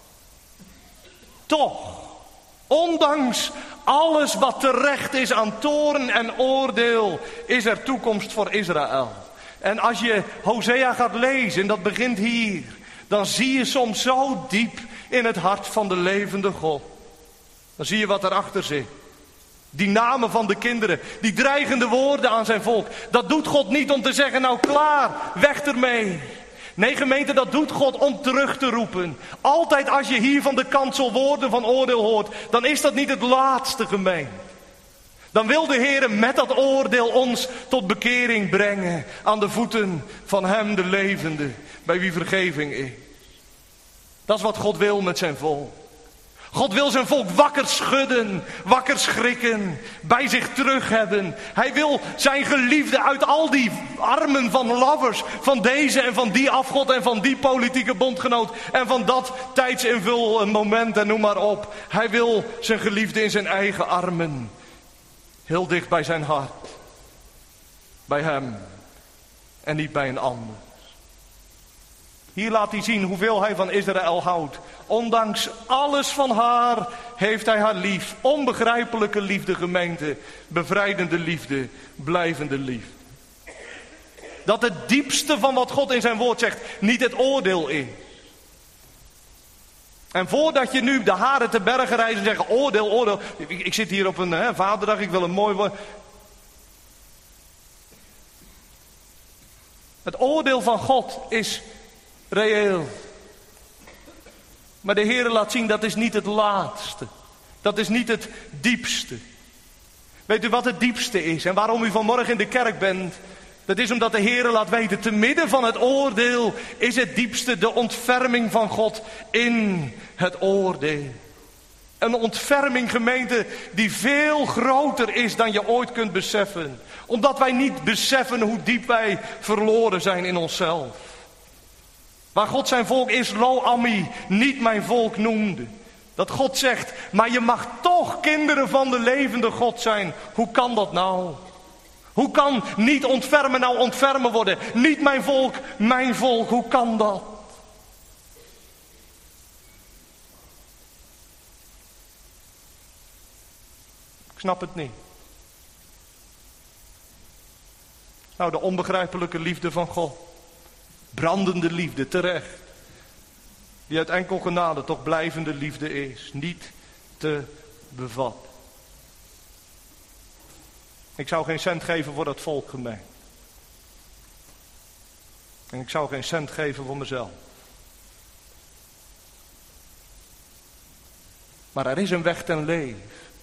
Toch, ondanks alles wat terecht is aan toorn en oordeel, is er toekomst voor Israël. En als je Hosea gaat lezen, en dat begint hier, dan zie je soms zo diep in het hart van de levende God. Dan zie je wat erachter zit. Die namen van de kinderen, die dreigende woorden aan zijn volk. Dat doet God niet om te zeggen, nou klaar, weg ermee. Nee, gemeente, dat doet God om terug te roepen. Altijd als je hier van de kansel woorden van oordeel hoort, dan is dat niet het laatste, gemeente. Dan wil de Heer met dat oordeel ons tot bekering brengen aan de voeten van hem, de levende, bij wie vergeving is. Dat is wat God wil met zijn volk. God wil zijn volk wakker schudden, wakker schrikken, bij zich terug hebben. Hij wil zijn geliefde uit al die armen van lovers, van deze en van die afgod en van die politieke bondgenoot en van dat tijdsinvul, een moment en noem maar op. Hij wil zijn geliefde in zijn eigen armen, heel dicht bij zijn hart, bij hem en niet bij een ander. Hier laat hij zien hoeveel hij van Israël houdt. Ondanks alles van haar heeft hij haar lief. Onbegrijpelijke liefde, gemeente. Bevrijdende liefde, blijvende liefde. Dat het diepste van wat God in zijn woord zegt niet het oordeel is. En voordat je nu de haren te bergen reizen en zeggen, oordeel, oordeel. Ik zit hier op een vaderdag, ik wil een mooi woord. Het oordeel van God is reëel. Maar de Heer laat zien, dat is niet het laatste. Dat is niet het diepste. Weet u wat het diepste is? En waarom u vanmorgen in de kerk bent? Dat is omdat de Heer laat weten, te midden van het oordeel is het diepste de ontferming van God in het oordeel. Een ontferming, gemeente, die veel groter is dan je ooit kunt beseffen. Omdat wij niet beseffen hoe diep wij verloren zijn in onszelf. Waar God zijn volk is Lo Ammi, niet mijn volk noemde. Dat God zegt, maar je mag toch kinderen van de levende God zijn. Hoe kan dat nou? Hoe kan niet ontfermen nou ontfermen worden? Niet mijn volk, hoe kan dat? Ik snap het niet. Nou, de onbegrijpelijke liefde van God. Brandende liefde, terecht. Die uit enkel genade toch blijvende liefde is. Niet te bevatten. Ik zou geen cent geven voor dat volk, gemeente. En ik zou geen cent geven voor mezelf. Maar er is een weg ten leven.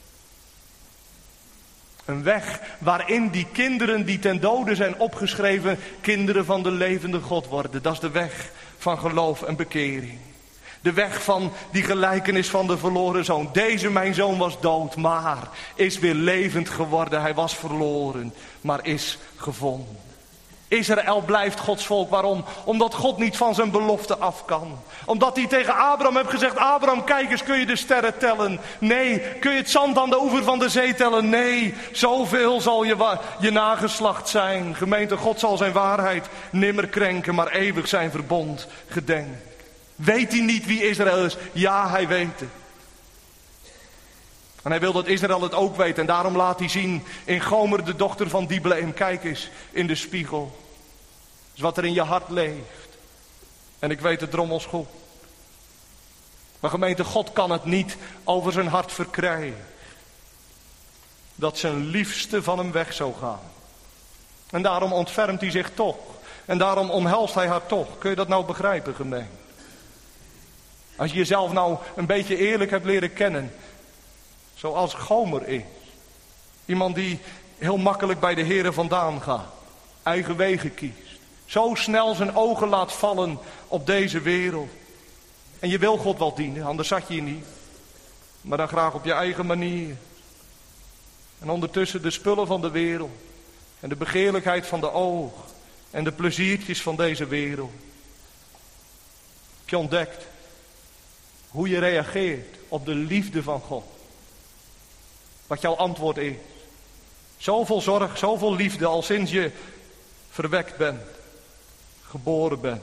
Een weg waarin die kinderen die ten dode zijn opgeschreven, kinderen van de levende God worden. Dat is de weg van geloof en bekering. De weg van die gelijkenis van de verloren zoon. Deze mijn zoon was dood, maar is weer levend geworden. Hij was verloren, maar is gevonden. Israël blijft Gods volk. Waarom? Omdat God niet van zijn belofte af kan. Omdat hij tegen Abraham heeft gezegd, Abraham, kijk eens, kun je de sterren tellen? Nee. Kun je het zand aan de oever van de zee tellen? Nee. Zoveel zal je nageslacht zijn. Gemeente, God zal zijn waarheid nimmer krenken, maar eeuwig zijn verbond gedenken. Weet hij niet wie Israël is? Ja, hij weet het. En hij wil dat Israël het ook weet. En daarom laat hij zien in Gomer, de dochter van Diblaim. Kijk eens in de spiegel. Dat is wat er in je hart leeft. En ik weet het drommels goed. Maar gemeente, God kan het niet over zijn hart verkrijgen. Dat zijn liefste van hem weg zou gaan. En daarom ontfermt hij zich toch. En daarom omhelst hij haar toch. Kun je dat nou begrijpen, gemeente? Als je jezelf nou een beetje eerlijk hebt leren kennen. Zoals Gomer is. Iemand die heel makkelijk bij de Here vandaan gaat. Eigen wegen kiest. Zo snel zijn ogen laat vallen op deze wereld. En je wil God wel dienen, anders zat je hier niet. Maar dan graag op je eigen manier. En ondertussen de spullen van de wereld. En de begeerlijkheid van de oog. En de pleziertjes van deze wereld. Heb je ontdekt hoe je reageert op de liefde van God? Wat jouw antwoord is. Zoveel zorg, zoveel liefde al sinds je verwekt bent. Geboren bent.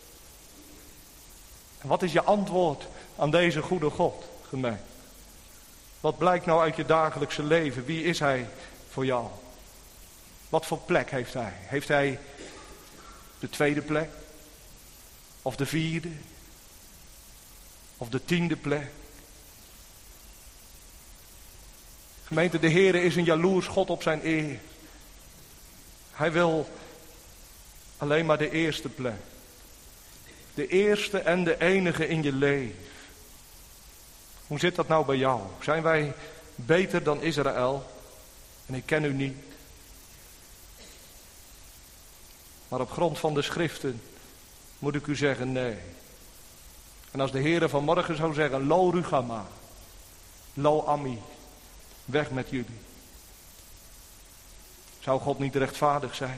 En wat is je antwoord aan deze goede God, gemeente? Wat blijkt nou uit je dagelijkse leven? Wie is hij voor jou? Wat voor plek heeft hij? Heeft hij de tweede plek? Of de vierde? Of de 10e plek? Gemeente, de Heere is een jaloers God op zijn eer. Hij wil alleen maar de eerste plek. De eerste en de enige in je leven. Hoe zit dat nou bij jou? Zijn wij beter dan Israël? En ik ken u niet. Maar op grond van de schriften moet ik u zeggen nee. En als de Heere vanmorgen zou zeggen, Lo Rugama, Lo Ami, weg met jullie. Zou God niet rechtvaardig zijn?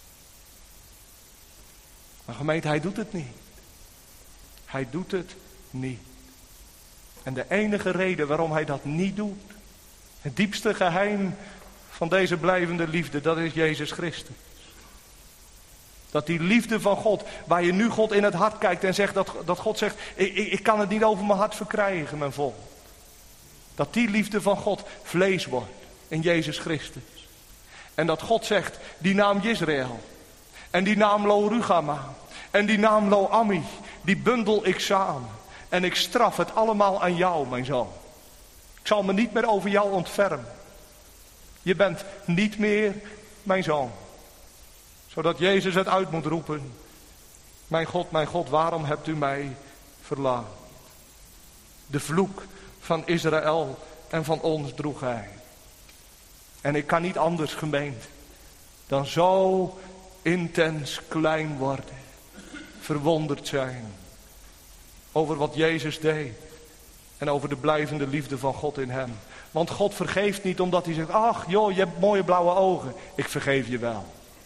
Maar gemeente, hij doet het niet. Hij doet het niet. En de enige reden waarom hij dat niet doet, het diepste geheim van deze blijvende liefde, dat is Jezus Christus. Dat die liefde van God, waar je nu God in het hart kijkt en zegt dat God zegt, ik kan het niet over mijn hart verkrijgen, mijn volk. Dat die liefde van God vlees wordt in Jezus Christus. En dat God zegt, die naam Jezreel en die naam Lo Rugama en die naam Lo Ami, die bundel ik samen. En ik straf het allemaal aan jou, mijn zoon. Ik zal me niet meer over jou ontfermen. Je bent niet meer mijn zoon. Zodat Jezus het uit moet roepen. Mijn God, waarom hebt u mij verlaten? De vloek van Israël en van ons droeg hij. En ik kan niet anders, gemeente, dan zo intens klein worden. Verwonderd zijn over wat Jezus deed. En over de blijvende liefde van God in hem. Want God vergeeft niet omdat hij zegt, ach joh, je hebt mooie blauwe ogen. Ik vergeef je wel.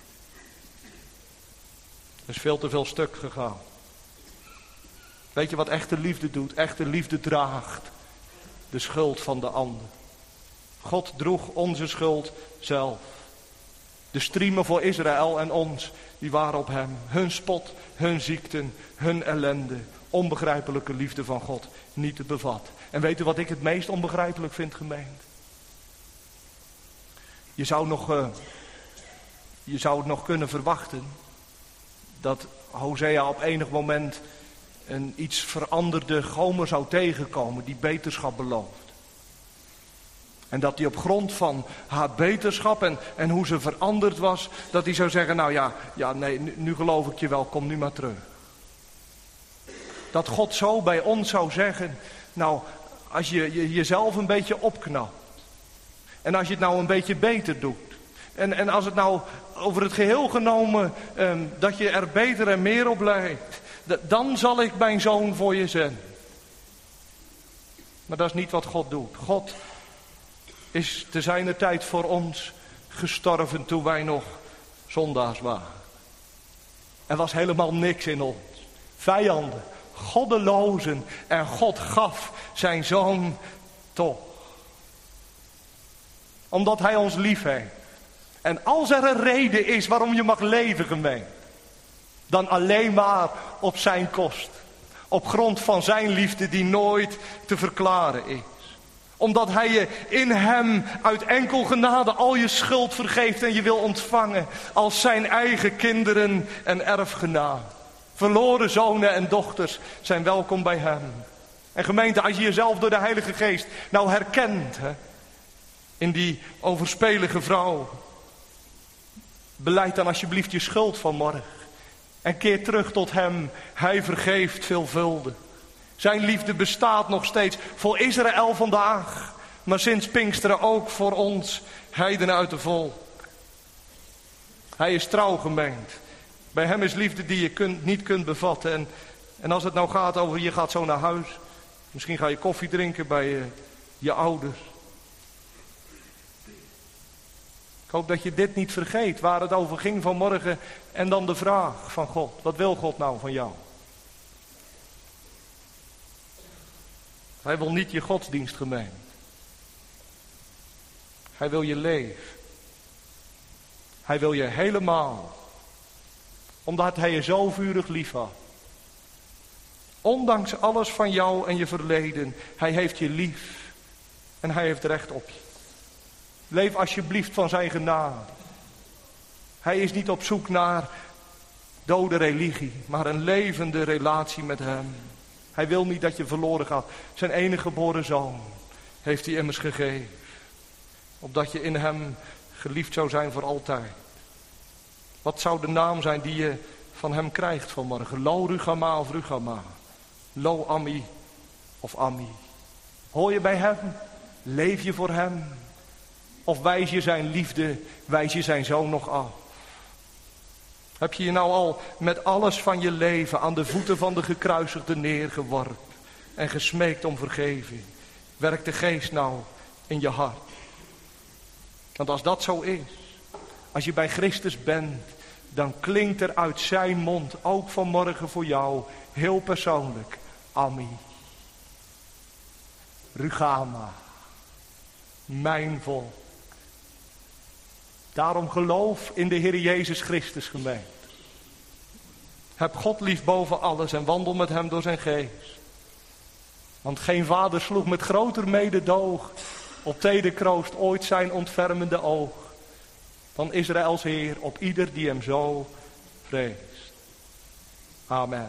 Er is veel te veel stuk gegaan. Weet je wat echte liefde doet? Echte liefde draagt de schuld van de ander. God droeg onze schuld zelf. De striemen voor Israël en ons, die waren op hem. Hun spot, hun ziekten, hun ellende. Onbegrijpelijke liefde van God niet te bevatten. En weet u wat ik het meest onbegrijpelijk vind, gemeente? Je zou het nog kunnen verwachten dat Hosea op enig moment een iets veranderde Gomer zou tegenkomen die beterschap belooft. En dat hij op grond van haar beterschap en hoe ze veranderd was, dat hij zou zeggen, nou ja, nee, nu geloof ik je wel, kom nu maar terug. Dat God zo bij ons zou zeggen, nou, als je jezelf een beetje opknapt. En als je het nou een beetje beter doet. En als het nou over het geheel genomen, dat je er beter en meer op lijkt. Dan zal ik mijn zoon voor je zenden. Maar dat is niet wat God doet. God is te zijner tijd voor ons gestorven toen wij nog zondaars waren. Er was helemaal niks in ons. Vijanden, goddelozen, en God gaf zijn zoon toch. Omdat hij ons lief heeft. En als er een reden is waarom je mag leven, gemeente, dan alleen maar op zijn kost. Op grond van zijn liefde die nooit te verklaren is. Omdat hij je in hem uit enkel genade al je schuld vergeeft en je wil ontvangen als zijn eigen kinderen en erfgenaam. Verloren zonen en dochters zijn welkom bij hem. En gemeente, als je jezelf door de Heilige Geest nou herkent in die overspelige vrouw. Belijd dan alsjeblieft je schuld vanmorgen. En keer terug tot hem. Hij vergeeft veelvuldig. Zijn liefde bestaat nog steeds voor Israël vandaag. Maar sinds Pinksteren ook voor ons, heidenen uit de volk. Hij is trouw, gemeente. Bij hem is liefde die je niet kunt bevatten. En als het nou gaat over je gaat zo naar huis. Misschien ga je koffie drinken bij je ouders. Ik hoop dat je dit niet vergeet, waar het over ging vanmorgen. En dan de vraag van God. Wat wil God nou van jou? Hij wil niet je godsdienst, gemeente. Hij wil je leven. Hij wil je helemaal. Omdat hij je zo vurig lief had. Ondanks alles van jou en je verleden. Hij heeft je lief. En hij heeft recht op je. Leef alsjeblieft van zijn genade. Hij is niet op zoek naar dode religie. Maar een levende relatie met hem. Hij wil niet dat je verloren gaat. Zijn enige geboren zoon heeft hij immers gegeven. Opdat je in hem geliefd zou zijn voor altijd. Wat zou de naam zijn die je van hem krijgt vanmorgen? Lo Rugama of Rugama? Lo Ami of Ami? Hoor je bij hem? Leef je voor hem? Of wijs je zijn liefde, wijs je zijn zoon nog af? Heb je je nou al met alles van je leven aan de voeten van de gekruisigde neergeworpen en gesmeekt om vergeving? Werkt de geest nou in je hart? Want als dat zo is, als je bij Christus bent, dan klinkt er uit zijn mond, ook vanmorgen voor jou, heel persoonlijk, Ami. Rugama. Mijn volk. Daarom geloof in de Heer Jezus Christus, gemeente. Heb God lief boven alles en wandel met hem door zijn geest. Want geen vader sloeg met groter mededoog op teder kroost ooit zijn ontfermende oog dan Israëls Heer op ieder die hem zo vreest. Amen.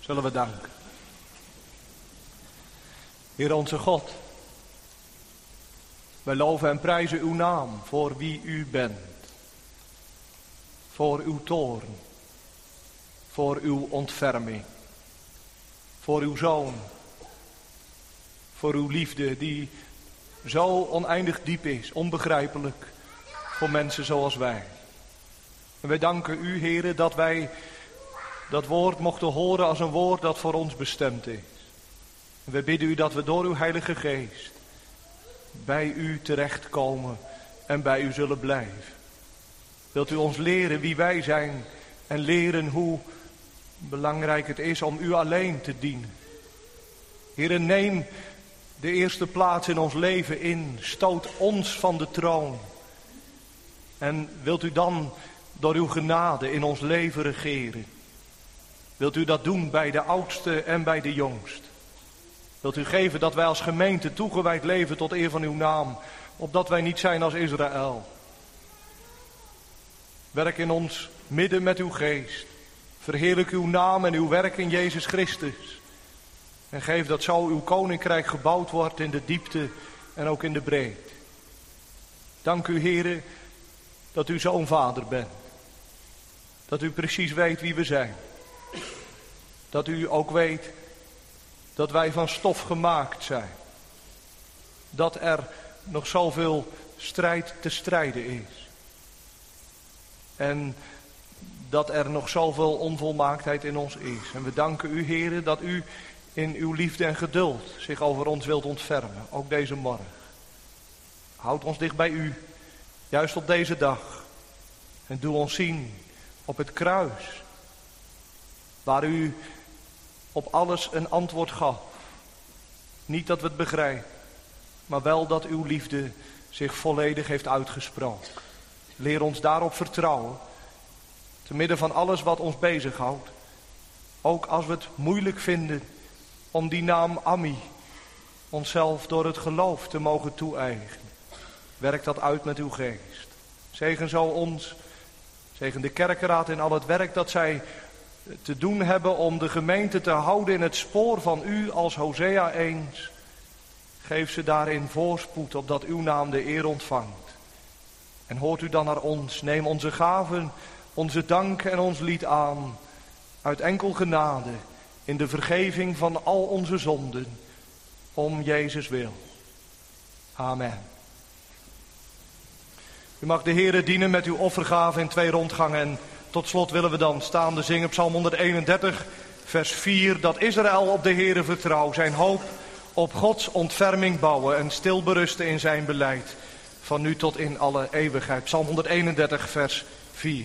Zullen we danken. Heer onze God, wij loven en prijzen uw naam voor wie u bent. Voor uw toorn, voor uw ontferming, voor uw Zoon, voor uw liefde die zo oneindig diep is, onbegrijpelijk voor mensen zoals wij. En wij danken u, Heere, dat wij dat woord mochten horen als een woord dat voor ons bestemd is. En wij bidden u dat we door uw Heilige Geest bij u terechtkomen en bij u zullen blijven. Wilt u ons leren wie wij zijn en leren hoe belangrijk het is om u alleen te dienen. Heere, neem de eerste plaats in ons leven in. Stoot ons van de troon. En wilt u dan door uw genade in ons leven regeren. Wilt u dat doen bij de oudste en bij de jongst. Wilt u geven dat wij als gemeente toegewijd leven tot eer van uw naam. Opdat wij niet zijn als Israël. Werk in ons midden met uw geest. Verheerlijk uw naam en uw werk in Jezus Christus. En geef dat zo uw koninkrijk gebouwd wordt in de diepte en ook in de breedte. Dank u, Heere, dat u zo'n vader bent. Dat u precies weet wie we zijn. Dat u ook weet dat wij van stof gemaakt zijn. Dat er nog zoveel strijd te strijden is. En dat er nog zoveel onvolmaaktheid in ons is. En we danken u, Heere, dat u in uw liefde en geduld zich over ons wilt ontfermen. Ook deze morgen. Houd ons dicht bij u. Juist op deze dag. En doe ons zien op het kruis. Waar u op alles een antwoord gaf. Niet dat we het begrijpen. Maar wel dat uw liefde zich volledig heeft uitgesproken. Leer ons daarop vertrouwen. Te midden van alles wat ons bezighoudt. Ook als we het moeilijk vinden om die naam Ammi onszelf door het geloof te mogen toe-eigenen. Werk dat uit met uw geest. Zegen zo ons, zegen de kerkenraad in al het werk dat zij te doen hebben om de gemeente te houden in het spoor van u als Hosea eens. Geef ze daarin voorspoed opdat uw naam de eer ontvangt. En hoort u dan naar ons, neem onze gaven, onze dank en ons lied aan, uit enkel genade, in de vergeving van al onze zonden, om Jezus wil. Amen. U mag de Heere dienen met uw offergave in 2 rondgangen. En tot slot willen we dan staande zingen Psalm 131, vers 4. Dat Israël op de Heere vertrouw, zijn hoop op Gods ontferming bouwen en stil berusten in zijn beleid. Van nu tot in alle eeuwigheid. Psalm 131, vers 4.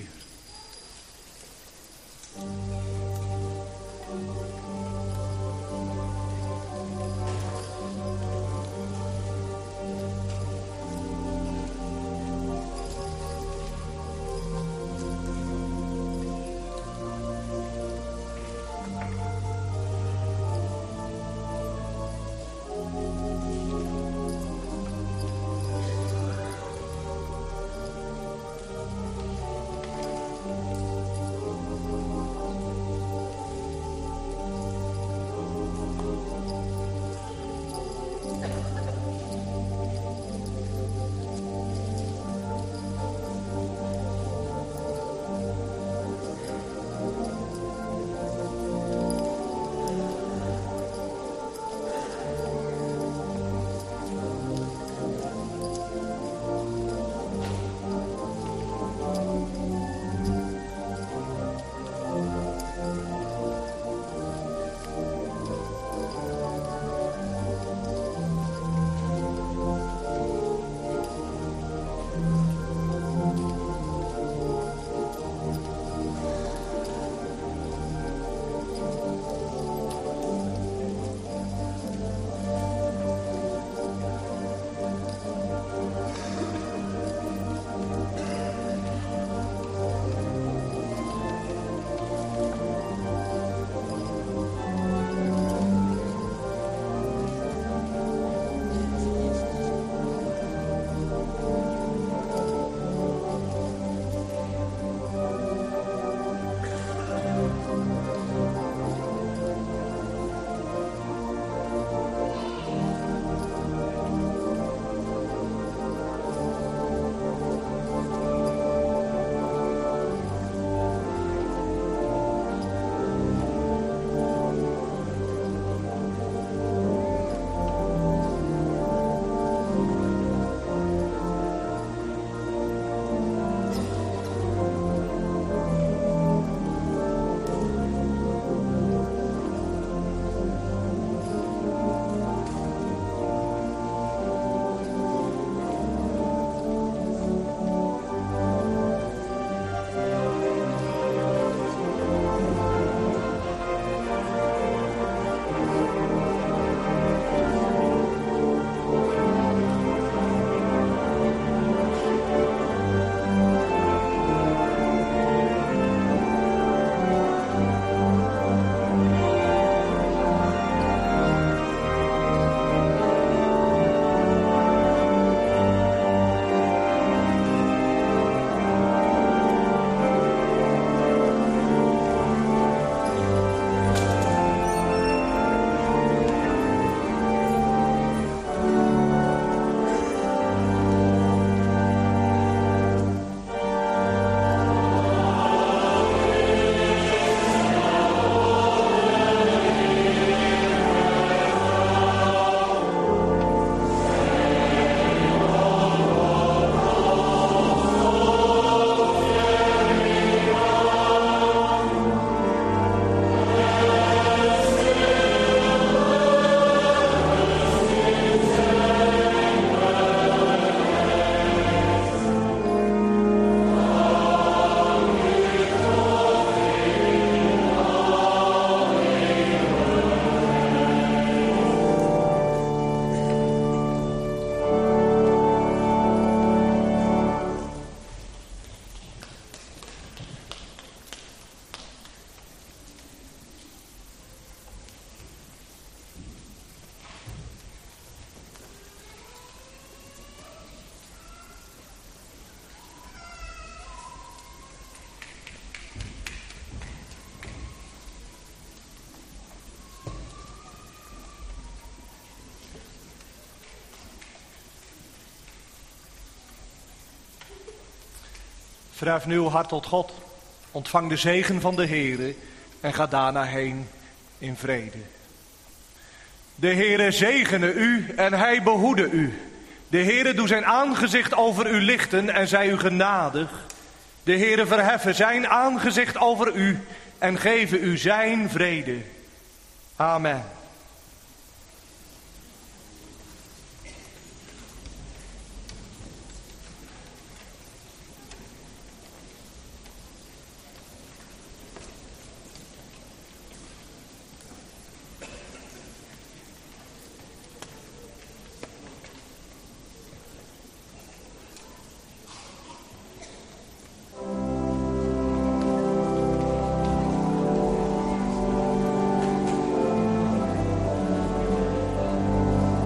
Verhef nu uw hart tot God. Ontvang de zegen van de Heere en ga daarna heen in vrede. De Heere zegene u en hij behoede u. De Heere doe zijn aangezicht over u lichten en zij u genadig. De Heere verheffen zijn aangezicht over u en geven u zijn vrede. Amen.